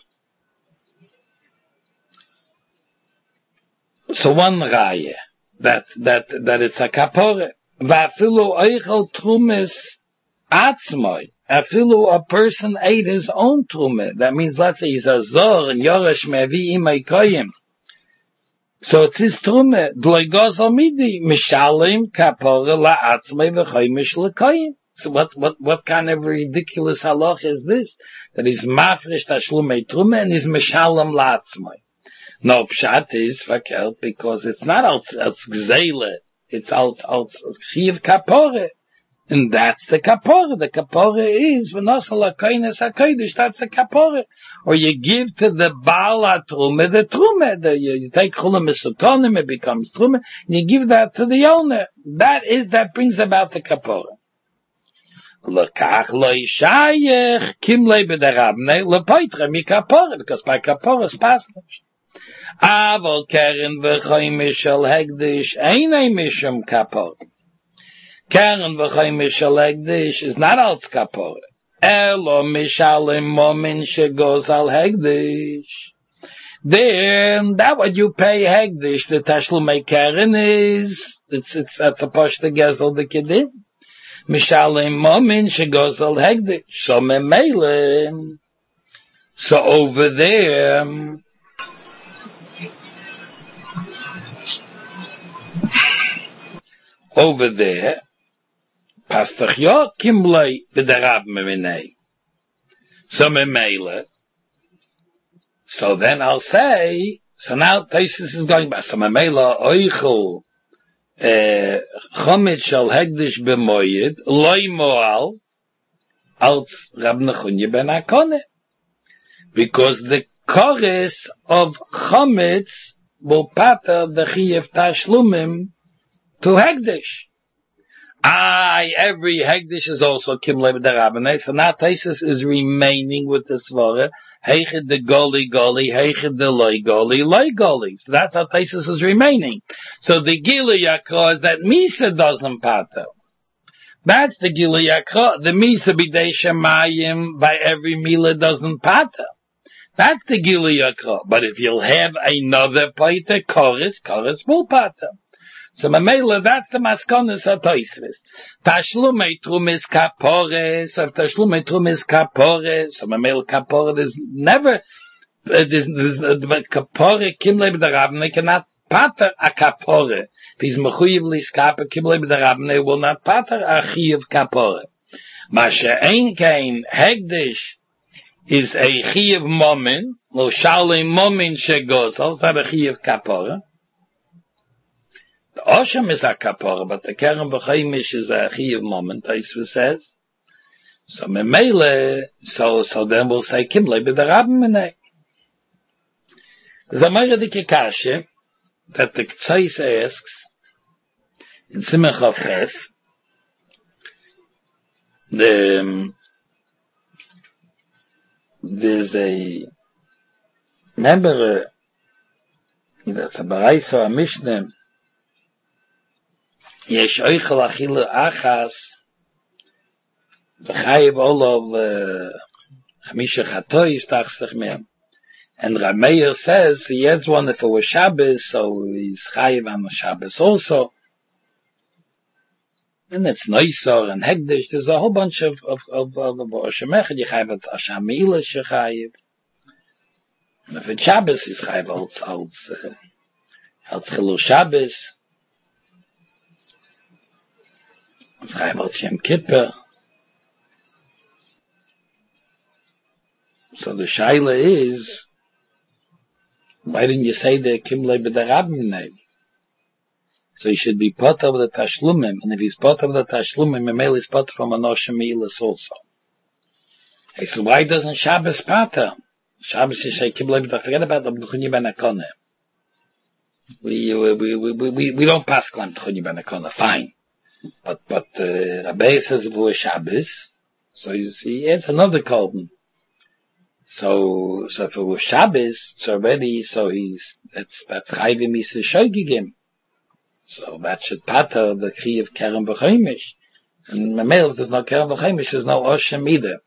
So one raya, that it's a kapore. Vafilu oichel trumes atzmoi. Afilu a person ate his own trume. That means, let's say he's a zor and yoresh mevi imay koyim. So it's his trume. Dloigos almidi mishalim kapore la atzmoi v'choymish l'koyim. So what kind of ridiculous halach is this? That he's mafresh tashlumei trume and he's meshalem la'atzmai. No, pshat is verkehrt because it's not als gzeile. It's als chiv kapore. And that's the kapore. The kapore is v'nosal ha'koynes ha'koydish. That's the kapore. Or you give to the baal ha'trume the trume. You take chulam esukonim, it becomes trume, and you give that to the owner. That brings about the kapore. Lekach lo yishayech kimlei b'derabnei lepoitre mi kapore, because by kapore is pasnish. Aval keren v'choymish shel hegdish einay mishum kapore. Keren v'choymish shel hegdish is not als kapore. Elo mishalim momin shegos al hegdish. Then that what you pay hegdish, the tashlumei keren is, it's a posh the gezel the kedin. Mishalim momin shegos al hegdish. So memele. So over there, pastach yo kimlei b'derab meminei. So memele. So then I'll say, so now Tosfos is going back. So memele oichel Chomit shall hegdish b'moyed, loy moal, als Rab Nechunya ben Akone. Because the chorus of Chometz will pater the chiyuv tashlumim to hegdish. Every hegdish is also kimle b'derabbanei. So now Taisus is remaining with the svara. Heichid the goli, heichid the loy goli. So that's how Taisus is remaining. So the Gila Yakra is that Misa doesn't pater. That's the Gila Yakra. The Misa b'dei shemayim by every Mila doesn't pater. That's the Gila Yakra. But if you'll have another pater, chorus will pater. So Mamela, that's the Maskonis HaToisvis. Tashlumei Trumis Kapores, so Tashlumei Trumis Kapores, so Mamela Kapore, there's never, there's Kapore, Kimle B'derabne, cannot pater a Kapore. If he's Mechuyev Liskaper, Kimle B'derabne will not pater a Chiyev Kapore. Masha Ein Kain, Hegdish, is a Chiyev Momin, Lo Shalei Momin Shegozal, that's a Chiyev Kapore. The Osham is a kapora, but the Keren B'chaimish is a Chiyev moment, Taisva says. So Memele, so then we'll say Kimle B'derabbanei. There's a Meredike Kashe that the K'tzais asks in Simon Chav Ches. There's a member that's a Baraisa, a Mishnah. Yesh oichel achilu achas v'chayiv olov chamisha chatois tachsech mehem. And Rameir says he has one if it was Shabbos, so he's chayiv on the Shabbos also. And it's Noisor and Hegdish. There's a whole bunch of Shemechad. You chayiv it's Asham Meila shechayiv. And if it's Shabbos, he's chayiv als Chilul Shabbos. It's chayiv al Shem Kippur. So the shaila is, why didn't you say the Kimle B'derabbanei? So he should be part of the Tashlumim, and if he's part of the Tashlumim, Memel is part from Anosh Milas also. He said, why doesn't Shabbos pater? Shabbos is say Kimle B'derabbanei. Forget about the B'chuni Ben Akone. We don't pass claim B'chuni Ben Akone. Fine. But Rabbi says it was Shabbos, so he adds another kolben. So if it was Shabbos, it's already, that's Chayvim Yisrael Shoygigim. So that should pater the Chi of Keren B'chaimish. And Mamel, there's no Keren B'chaimish, there's no Oshem either.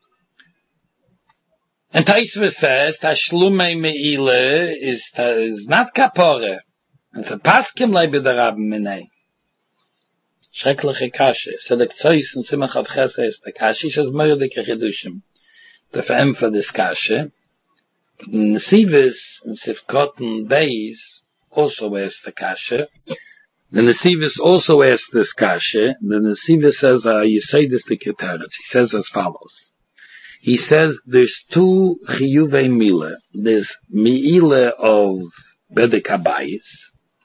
And Taisva says, Tashlumei Me'ile is not Kapore. And so Paskim Lei B'derabbanei. Schreckliche Kasche. So the K'tzois and Simon Chav Ches is the Kasche. He says, Mordeke Chidushim. The Fem for this Kasche. But in the Nesivis and Sifkoten Beis also asks the Kasche. The Nesivis also asks this Kasche. The Nesivis says, you say this to Keteretz. He says as follows. He says there's two Chiyuvei Mila. There's Mi'ila of Bedek Habayis.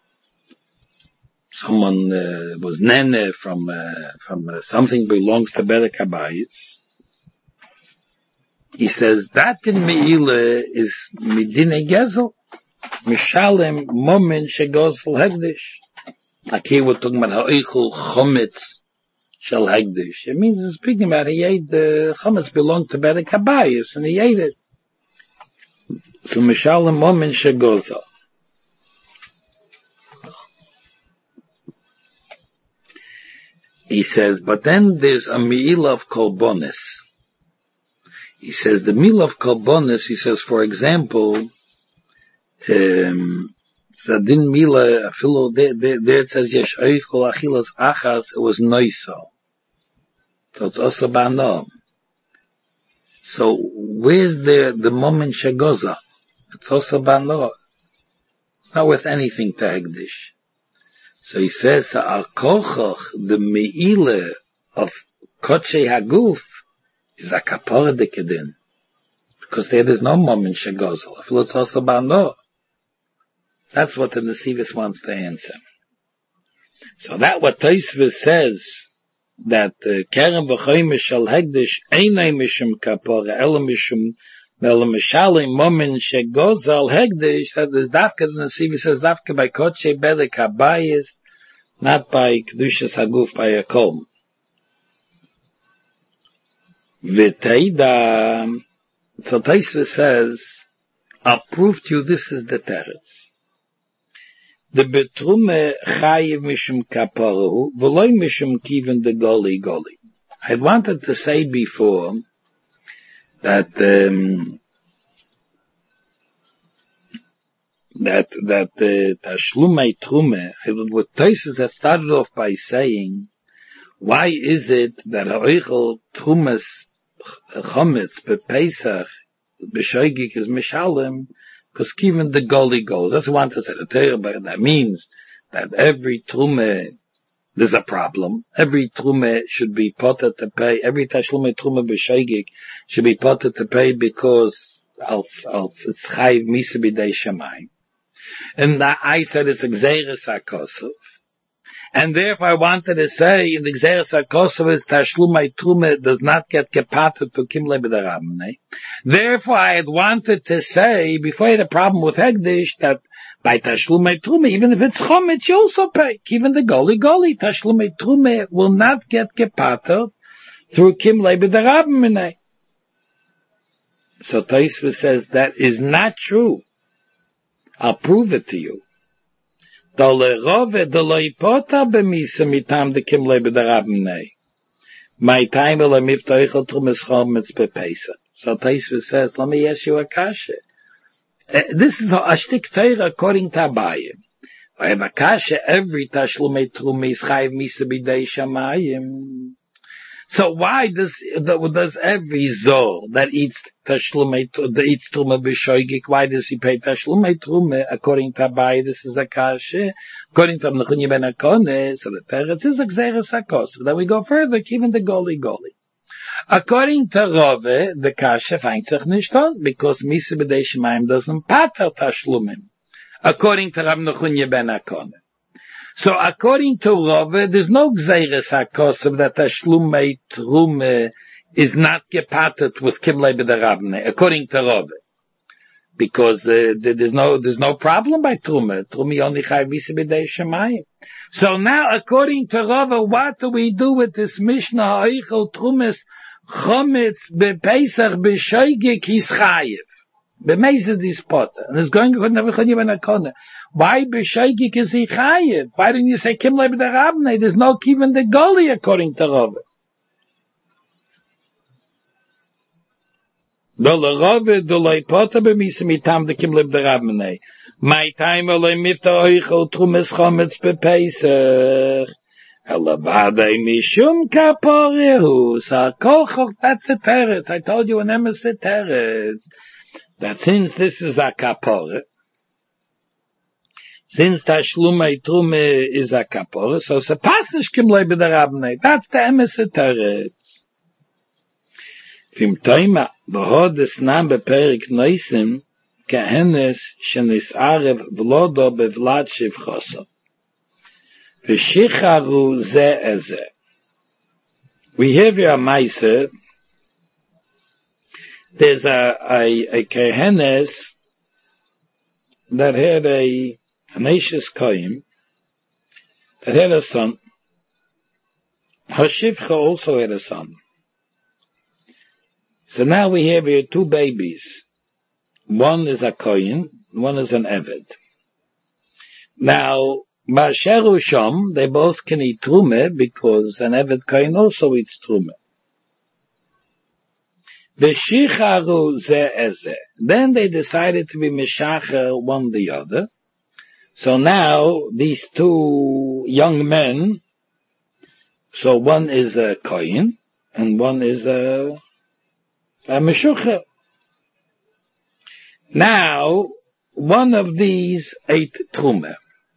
Someone was nene from something belongs to Bedek Habayis. He says that in Meila is Midine Gezel, Mishalem Momen Shegosel Hegdish. Like here we're talking about Ha'oichel Chometz Shel Hegdish. It means it's speaking about he ate the Chometz belonged to Bedek Habayis and he ate it. So Mishalem Momen Shegosel. He says, but then there's a meal of kolbonis. He says, the meal of kolbonis, he says, for example, Zadin Mila, there it says, Yesh Eichel Achilas Achas, it was Noiso. So it's also Ba'anam. So where's the moment Shagoza? It's also Ba'anam. It's not worth anything to Hegdish. So he says, Al Kochoch, the Me'ile of Koche Haguf, is a Kapora Dekedin. Because there is no moment Shagozel. If it's also Ba'anam. That's what the Nesivis wants to answer. So that what Taisva says, that Keren V'chaimish Shel Hegdish Einay Mishum Kapora, Ela Mishum Melamishali Momin Shegozal Hegdish, that is Dafka, the Nesivis says Dafka by Koche Bedek Habayis, not by Kedushas Haguf, by a Kol. V'teida, so Taisva says, I'll prove to you this is the teretz. The betrume chayiv mishum kaparu, v'loy mishum kiven de goli goli. I wanted to say before that Tashlumei Trume, what Tosfos has started off by saying, why is it that Ha'oichel Trumes Chometz bePesach b'Shoigig is Mishalem, because given the Goli Gol, that's what I want to say. That means that every Trume, there's a problem. Every Trume should be potter to pay, every Tashlumei Trume b'Shoigig should be potter to pay because als it's Chayiv Misa B'dei Shamayim. And I said it's a Gzeres HaKosov. And therefore I wanted to say, in the Gzeres HaKosov is Tashlumei Trume does not get gepatet to Kimlei B'derabnei. Therefore I had wanted to say, before I had a problem with Hegdish, that by Tashlumei Trume, even if it's Chometz, you also pay. Even the Goli Tashlumei Trume will not get gepatet through Kimlei B'derabnei. So Tosfos says that is not true. I'll prove it to you. So Tosfos says, let me ask you a kasha. This is a shtik Torah according to Abaye. I have a kasha, every Tashlumei Trume is chayiv misa b'dei shamayim. So why does every Zor that eats Tashlumei Trume b'Shoigig, why does he pay Tashlumei Trume? According to Abaye, this is a kasha. According to Nechunya ben Akone, so the teretz is a Gzeres HaKosov. Then we go further, even the Goli. According to Rove, the kasha finds sich nicht on, because Misa b'dei Shamayim doesn't pater Tashlumim. According to Rab Nechunya ben Akone. So according to Rove, there's no Gzeres HaKosov that Tashlumei Trume is not gepatet with Kimlei B'derabnei, according to Rove. Because there's no problem by Trume. Trume only chayiv misa b'dei Shamayim. So now according to Rove, what do we do with this Mishnah Ha'oichel Trumes Chometz bePesach b'Shoigig he's chayiv? B'meized is potter. And it's going to Nechunya ben Akone. Why b'Shoigig is he chayiv? Why didn't you say Kimlei B'derabnei? There's no Kiven de Goli according to Rove. Dolorove doloi potter b'misa mitam de Kimlei B'derabnei. My time oloi mifta oichel Trumes Chometz bePesach. Elavadei mishum kaporehu. So kolchoch, that's the teretz. I told you an emes the teretz. That since this is a kapore, since Tashlumei Trume is a kapore, so it's a pasnish Kimlei B'derabnei. That's the emes the teretz. Vim toima, bohod esnam beperik noisim, kehenes shenis'arev vlodo bevlad shivchoso. V'shicharu ze eze. We have here a meiser. There's a kehenes that had a Ashes Koyim that had a son. Hashivcha also had a son. So now we have here two babies. One is a Kohen, one is an Eved. Now, Ba'asher Shom, they both can eat Trume because an Eved Kohen also eats Trume. V'shicharu ze eze. Then they decided to be mishacher one the other. So now these two young men, so one is a Kohen and one is a Meshucher. Now, one of these ate Trume.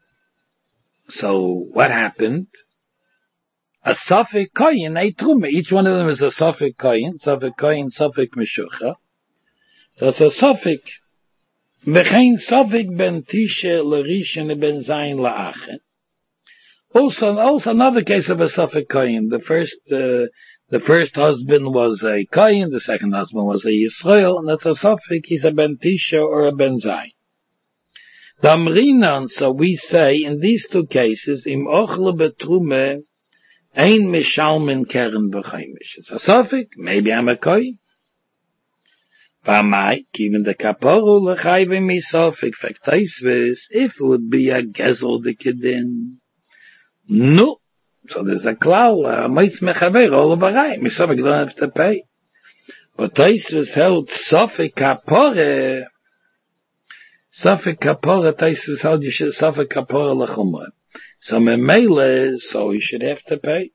So what happened? A Safek Kohen ate Trume. Each one of them is a Safek Kohen, Safek Meshucher. So it's a Safek. V'chein Safek ben Tisha l'Rishon ben Zayin la'achen. Also another case of a Safek Kohen. The first husband was a Kohen, the second husband was a Yisrael, and that's a Safek, he's a ben Tisha or a ben Zayin. Damrinan, so we say, in these two cases, im ochle betrume, ein mishalmen keren b'chaimish. It's a suffix, maybe I'm a koi. Vamai, given the kaporu l'chayve mi suffix, faktaisvis, if it would be a gezel de kedin. No. So there's a klal, meitz mechaver, all over right. Mi suffix don't have to pay. But taisvis held suffix kapore, taisvis held you should suffix kapore l'chumra. So memele, so he should have to pay.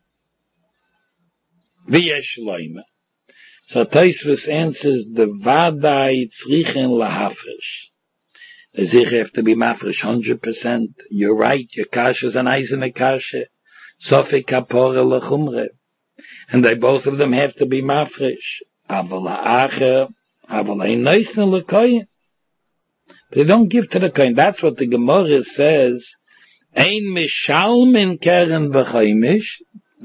V'yesh loime. So Taisvus answers the vadai tzrichen lahafresh. They say have to be mafresh 100%. You're right. Your kasha is an eisene kasha. Sofik kapore lechumre. And they both of them have to be mafresh. Aval ha'acher, aval ha'neisne lekoyin. They don't give to the koyin. That's what the Gemara says. Ein mishalmin keren v'chaimish.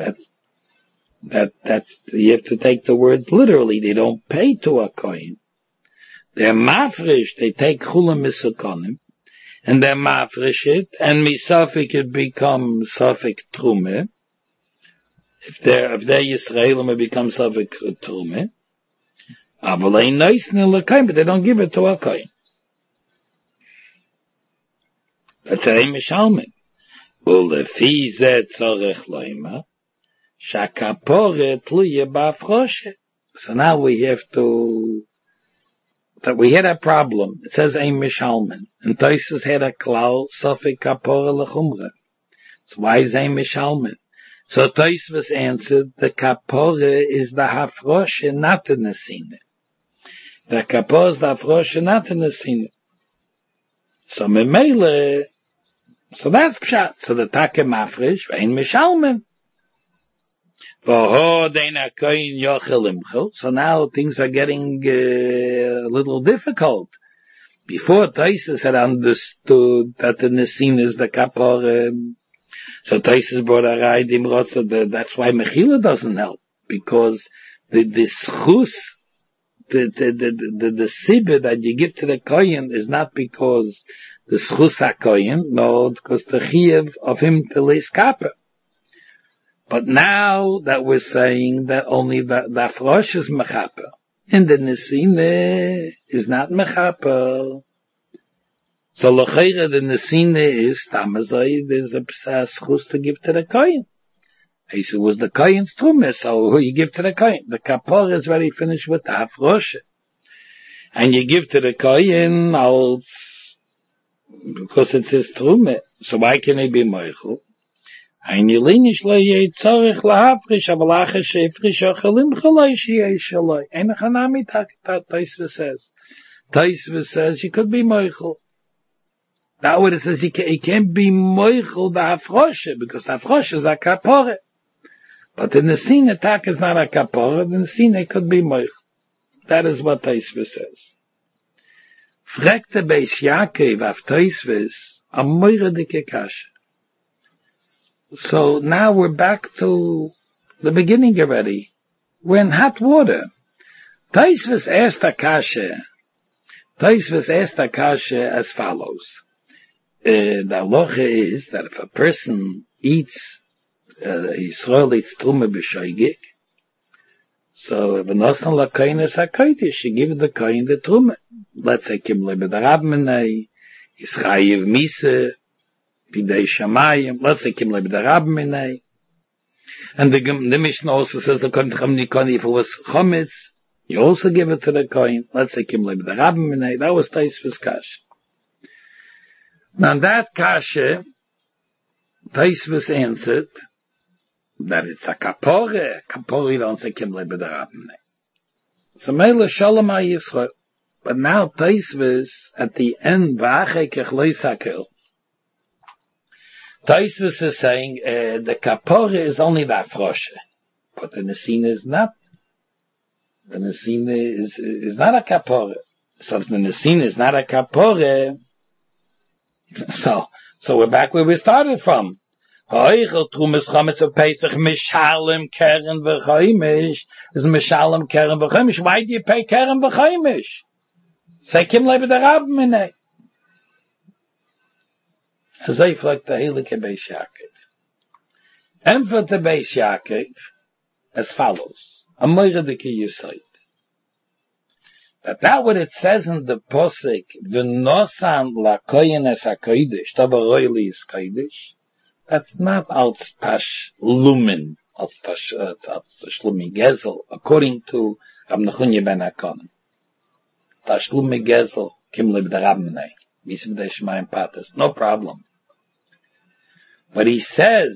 That's, you have to take the words literally. They don't pay to a kohen. They're mafresh, they take chulam misakonim, and they're mafresh it, and misafik it becomes safik trume. If they're Yisraelim, it becomes safik trume. Avalei noisne l'kohen, but they don't give it to a kohen. But they mishalmin. Ulefi zeh tzorech loima, shakapore tluye ba'afroshe. So now we have to, that we had a problem. It says ein mishalmen. And Tosus had a klal, sofik kapore lechumre. So why is ein mishalmen? So Tosus answered, the kapore is the hafroshe, not the nesine. The kapore is the hafroshe, not the nesine. So memele, so that's pshat. So the take mafresh, ein mishalmen. So now things are getting a little difficult. Before Taisus had understood that the Nesin is the Kapor, so Taisus brought a ride in Rotsa, that's why Mechila doesn't help, because the schus, the sibbe that you give to the Kohen is not because the schus HaKohen, no, because the chiyuv of him to leis kapper. But now that we're saying that only the afrosh is mechaper, and the nesine is not mechaper. So l'chayra the nesine is tamazai, there's a schus to give to the kohen. He said, was the kohen's trumah, so who you give to the kohen? The kapor is already finished with the afrosh. And you give to the kohen, because it's his trumah. So why can he be moichel? Ein Yelinish lo yeh tzorich lahafrish, aber lache shefrish ochelim chaloi shiyeh shaloi. Ein chanami Taisva says. Taisva says you could be moichel. That what it says he can't be moichel the hafroshe, because the hafroshe is a kapore. But the nesine attack is not a kapore, the nesine could be moichel. That is what Taisva says. Frekte Beis Yaakov af Taisvis a moire dike kasha. So now we're back to the beginning already. We're in hot water. Taisvis asked Akasha as follows. The halacha is that if a person eats, Yisrael eats truma b'shoigik, so if a nosan l'koyin is hakoydish, you give the koyin the truma. Let's say kimle b'darab menei, Yischayiv mise, Pidei Shamayim, let's say Kimle B'darab Minei. And the Mishnah also says the Kohen Nikoni, if it was Chometz, you also give it to the Kohen, let's say Kimle B'darab Minei. That was Taisvus Kasha. Now that Kasha, Taisvus answered that it's a Kapore. Kapore don't say Kimle B'darab Minei. So Mele Shalom HaYisrael. But now Taisvus, at the end, V'achei Kechlois HaKel, Taisvus is saying the kapore is only the afroshe, but the nesine is not. The nesine is not a kapore. So if the nesine is not a kapore, so we're back where we started from. Ha'oichel trumas chametz of Pesach mishalem keren v'chaimish is mishalem keren v'chaimish. Why do you pay keren v'chaimish? Say kim lebe the rab minei. As I like the Heilige Beis Yaakov. Empfert the Beis Yaakov as follows. A moiredike Yisod. That what it says in the Posek, V'nosan lakoyen es ha-kodesh, tava roili is kodesh, that's not als tashlumin, als tashlumi gezel, according to Rab Nechunya ben Hakonim. Tashlumi gezel, kim lib der Rabmenei, visim de Shemaim Patas, no problem. But he says,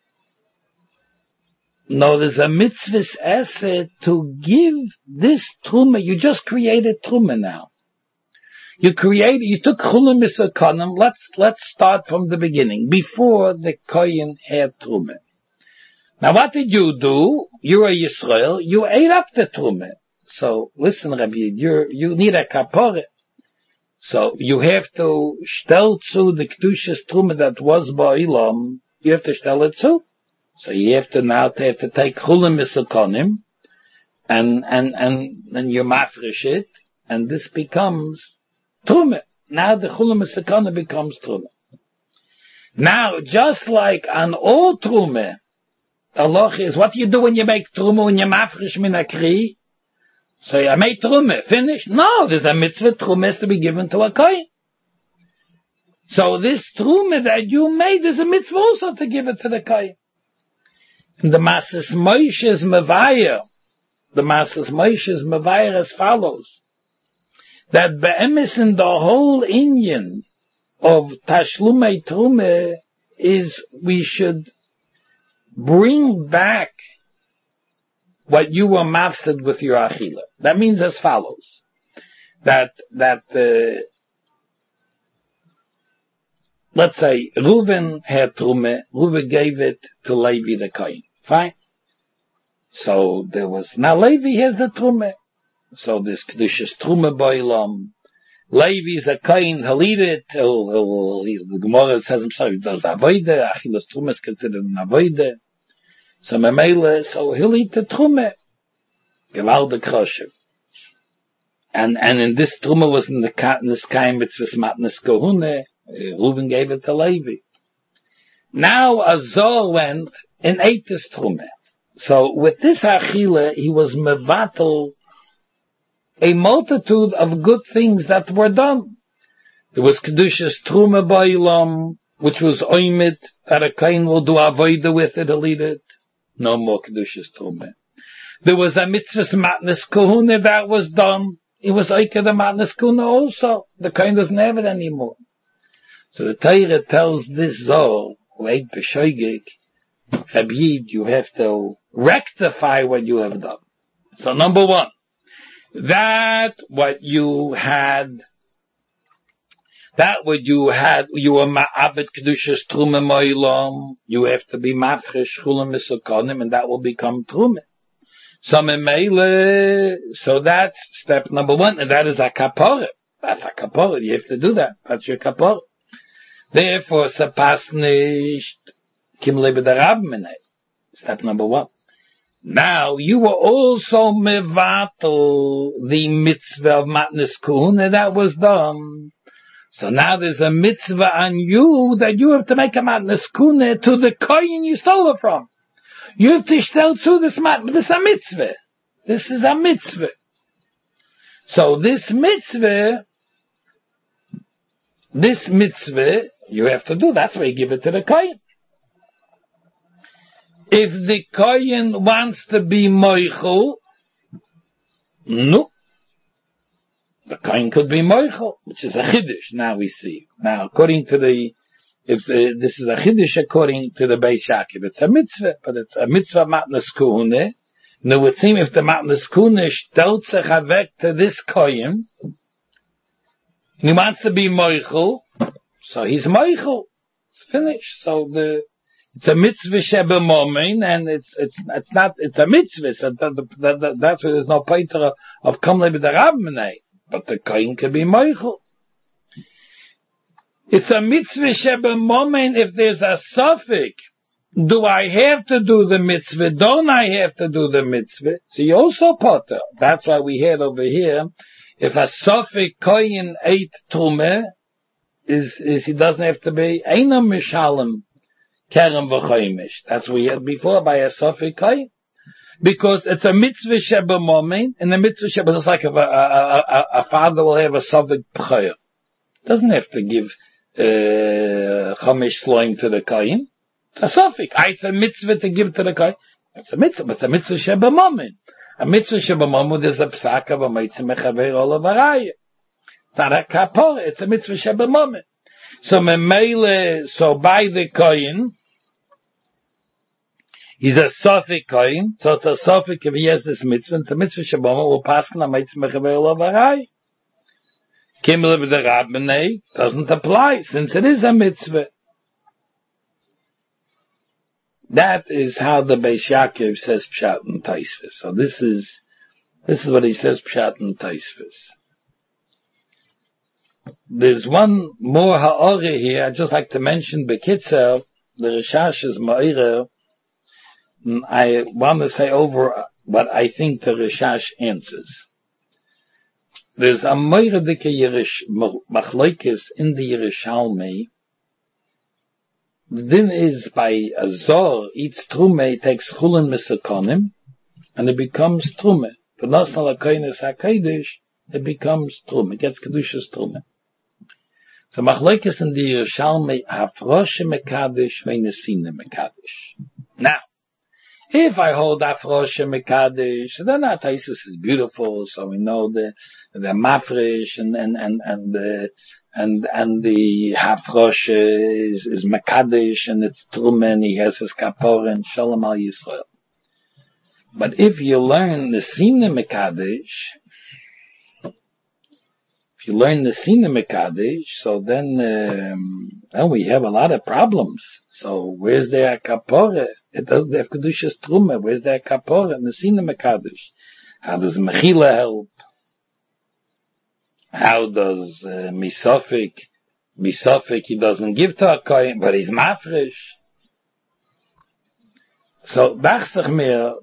no, there's a mitzvah's essay to give this truma. You just created truma now. You took chulim misokonim. Let's start from the beginning, before the kohen had truma. Now what did you do? You're a Yisrael. You ate up the truma. So listen, Rabbi, you need a kapore. So you have to stel zu the kedushas truma that was ba'ilam. You have to stel it zu. So you have to take chulim misokonim, and you mafresh it, and this becomes truma. Now the chulim misokonim becomes truma. Now, just like on all truma, Allah is what you do when you make truma, when you mafresh min akri. So you made truma, finish? No, there's a mitzvah, truma has to be given to a kohen. So this truma that you made, there's a mitzvah also to give it to the kohen. The Masas Moshe is Mevayer. The Masas Moshe is Mevayer as follows. That be'emes in the whole Indian of Tashlumei Trume is we should bring back what you were mafsed with your Achila. That means as follows. Let's say Reuven had Trume, Reuven gave it to Levi the Kohen. Fine. So there was, now Levi has the Trume. So this Kedushas Trume Boilam. Levi is a Kohen, he'll eat it, the Gemara says himself, he does Avoide, Achilas Trume is considered an Avoide. So Memele, so he'll eat the Trume. Gewalde Kroshev. And in this Trume was in this Kaim Mitzvahs Matnes Kohune, Reuven gave it to Levi. Now Azor went and ate this Trume. So with this Achille, he was mevatel a multitude of good things that were done. There was Kedushas Trume Ba'ilam, which was Oimit, that a Kohen will do Avoida with it, he'll eat it. No more Kedushas Trume. There was a Mitzvahs Matnes Kohune that was done. It was Oike the Matnes Kohune also. The Kohen doesn't have it anymore. So the Torah tells this Zohar, who ate B'shoigig, Chabid, you have to rectify what you have done. So number one, that what you were ma'abed kedushas trume mo'ilam, you have to be mafresh chulim misokonim, and that will become trume. So that's step number one, and that is a kapora. That's a kapora, you have to do that. That's your kapora. Therefore, sepas nicht kim lebe der Rabmenei. Step number one. Now, you were also mevatel the mitzvah of matnes kuhune that was done. So now there's a mitzvah on you that you have to make a matnes kuhune to the kohen you stole it from. You have to tell to this matnes. This is a mitzvah. This is a mitzvah. So this mitzvah, you have to do. That's why you give it to the kohen. If the kohen wants to be moichel, no. The kohen could be moichel, which is a chiddush. Now we see. Now, according to this is a chiddush according to the Beis Yaakov. It's a mitzvah, but it's a mitzvah matnes kuhune. Now, it would seem if the matnes kuhune stellt sich weg to this kohen, and he wants to be moichel, so he's moichel. It's finished. So it's a mitzvah shebe momen, and it's a mitzvah, so that's why there's no point of kamle b'darabmenei, but the kohen can be moichel. It's a mitzvah shebe momen if there's a suffix. Do I have to do the mitzvah? Don't I have to do the mitzvah? So you also potter. That's why we had over here, if a suffix kohen ate trume, is he doesn't have to be Eina Mishalem Kerem V'choimish. That's what we had before by a Sofik Koyin. Because it's a mitzvah sheba moment, and the mitzvah sheba is like a father will have a Sofik P'choyer. Doesn't have to give Chomish Sloim to the Koyin. It's a Sofik. It's a mitzvah to give to the Koyin. It's a mitzvah, but it's a mitzvah sheba moment. A mitzvah sheba moment is a psak of a mitzvah mechaver olav harayah. It's not a kapor, it's a mitzvah sheba moment. So memele, so by the Koyin, he's a Sofik Koyin, so it's a Sofik if he has this mitzvah, it's a mitzvah sheba moment, will pass on a mitzvah mechaver olav harayah. Kimel of the Rabbanei doesn't apply, since it is a mitzvah. That is how the Beis Yaakov says Pshat and Taisvis. So this is what he says Pshat and Taisvis. There's one more ha'ori here. I'd just like to mention Bekitzer, the Rishash's Ma'ira. I want to say over what I think the Rishash answers. There's a Ma'ira dike Yerish Machlokes in the Yerushalmi. The din is by a Zor eats Trume, takes Chulin Misakonim, and it becomes Trume. For Nasal HaKoynes HaKodesh, it becomes Trume, it gets Kedushas Trume. So Machlokes in the Yerushalmi, Afroshe Mekadesh, Veinesine Mekadesh. Now, if I hold Afroshe Mekadesh, then that Taisus is beautiful, so we know the Mafresh and the Hafrosh is Mekadesh, and it's Truman, he has his Kapor, and Shalom al Yisrael. But if you learn the Sina Mekadesh, so then we have a lot of problems. So where's the Kapor? It doesn't have Kedushas Truma. Where's the Kapor and the Sina Mekadesh? How does Mechila help? How does Misofik, he doesn't give to a Kohen, but he's mafresh. So, dachsach mir,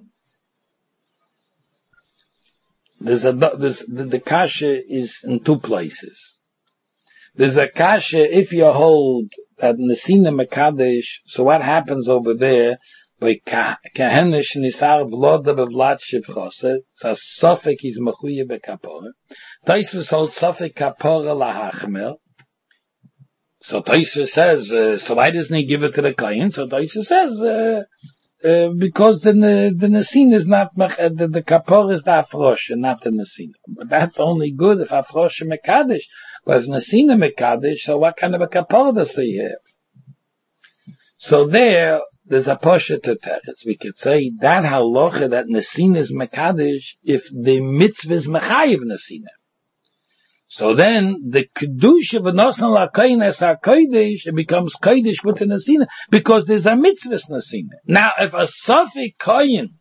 the kasha is in two places. There's a kasha, if you hold at Nesina Mekadesh, so what happens over there, by kahenish nisar vloda bevlat shivchose, so Sofik is mechuye bekapore. Taisvus holds Sofik kapore lahachmer. So Taisvus says, so why doesn't he give it to the Kohen? So Taisvus says, because the Nesin is not, the kapore is the Afrosh, and not the Nesin. But that's only good if Afrosh is Mekadesh. But if Nesin is Mekadesh, so what kind of a kapore does he have? So there's a poshet to teretz. We could say that halacha that Nesin is Mekadesh if the mitzvah is Mechayiv Nesin. So then the Kedusha of Nosnal HaKoynes HaKodesh, it becomes Kodesh with the Nesin because there's a mitzvah Nesin. Now if a Sofik Koyin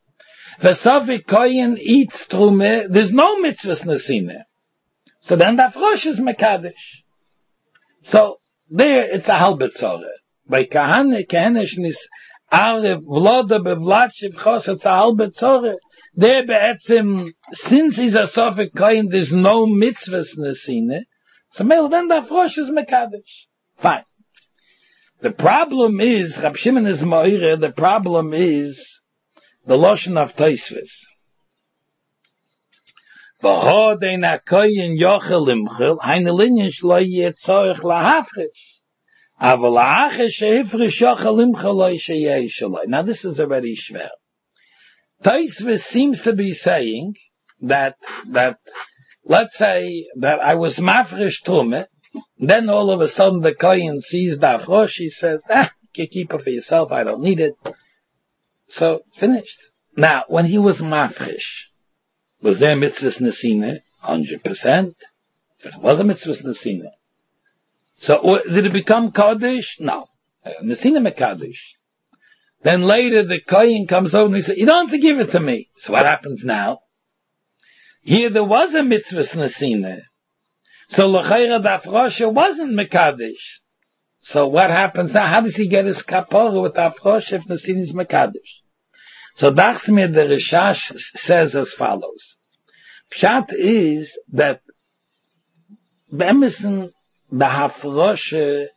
eats Trume, there's no mitzvah Nesin. So then the Afrosh is Mekadesh. So there it's a halbetzore. By kahenish nis arev vloda bevlat shivchos, it's a halbetzore. There be'etzim, since he's a Sofik Koyin, there's no mitzvahs nesine. So then the Afrosh is Mekadesh. Fine. The problem is, Rab Shimon is Ma'ira, the problem is the Loshen of Taisvis. V'ho dein ha-Koyin yochel imchel, heine linyen shlo yetzorich lahafresh. Now this is already shver. Taisvis seems to be saying that let's say that I was mafresh trume, then all of a sudden the Kohen sees the Afrosh, he says, you keep it for yourself, I don't need it. So, finished. Now, when he was mafresh, was there mitzvahs nesine? 100%. If it was a mitzvahs nesine. So, did it become Kaddish? No. Nesina Mekadesh. Then later the Kohen comes over and he says, you don't have to give it to me. So what happens now? Here there was a mitzvah Nesina. So L'chaira D'Afrosha wasn't Mekadesh. So what happens now? How does he get his kapora with Afrosha if Nesina is Mekadesh? So Dachsmir the Rishash says as follows. Pshat is that Bemison hafrosh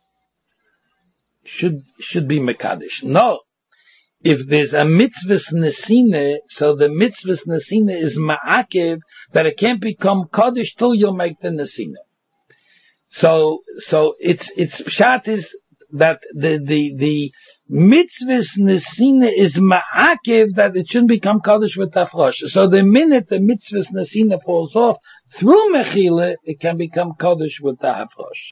should be mekadesh. No. If there's a mitzvahs nesina, so the mitzvahs nesina is ma'akev, that it can't become kaddish till you make the nesina. So it's pshat is that the mitzvahs nesina is ma'akev, that it shouldn't become kaddish with hafrosh. So the minute the mitzvahs nesina falls off through mechila, it can become kaddish with the hafrosh.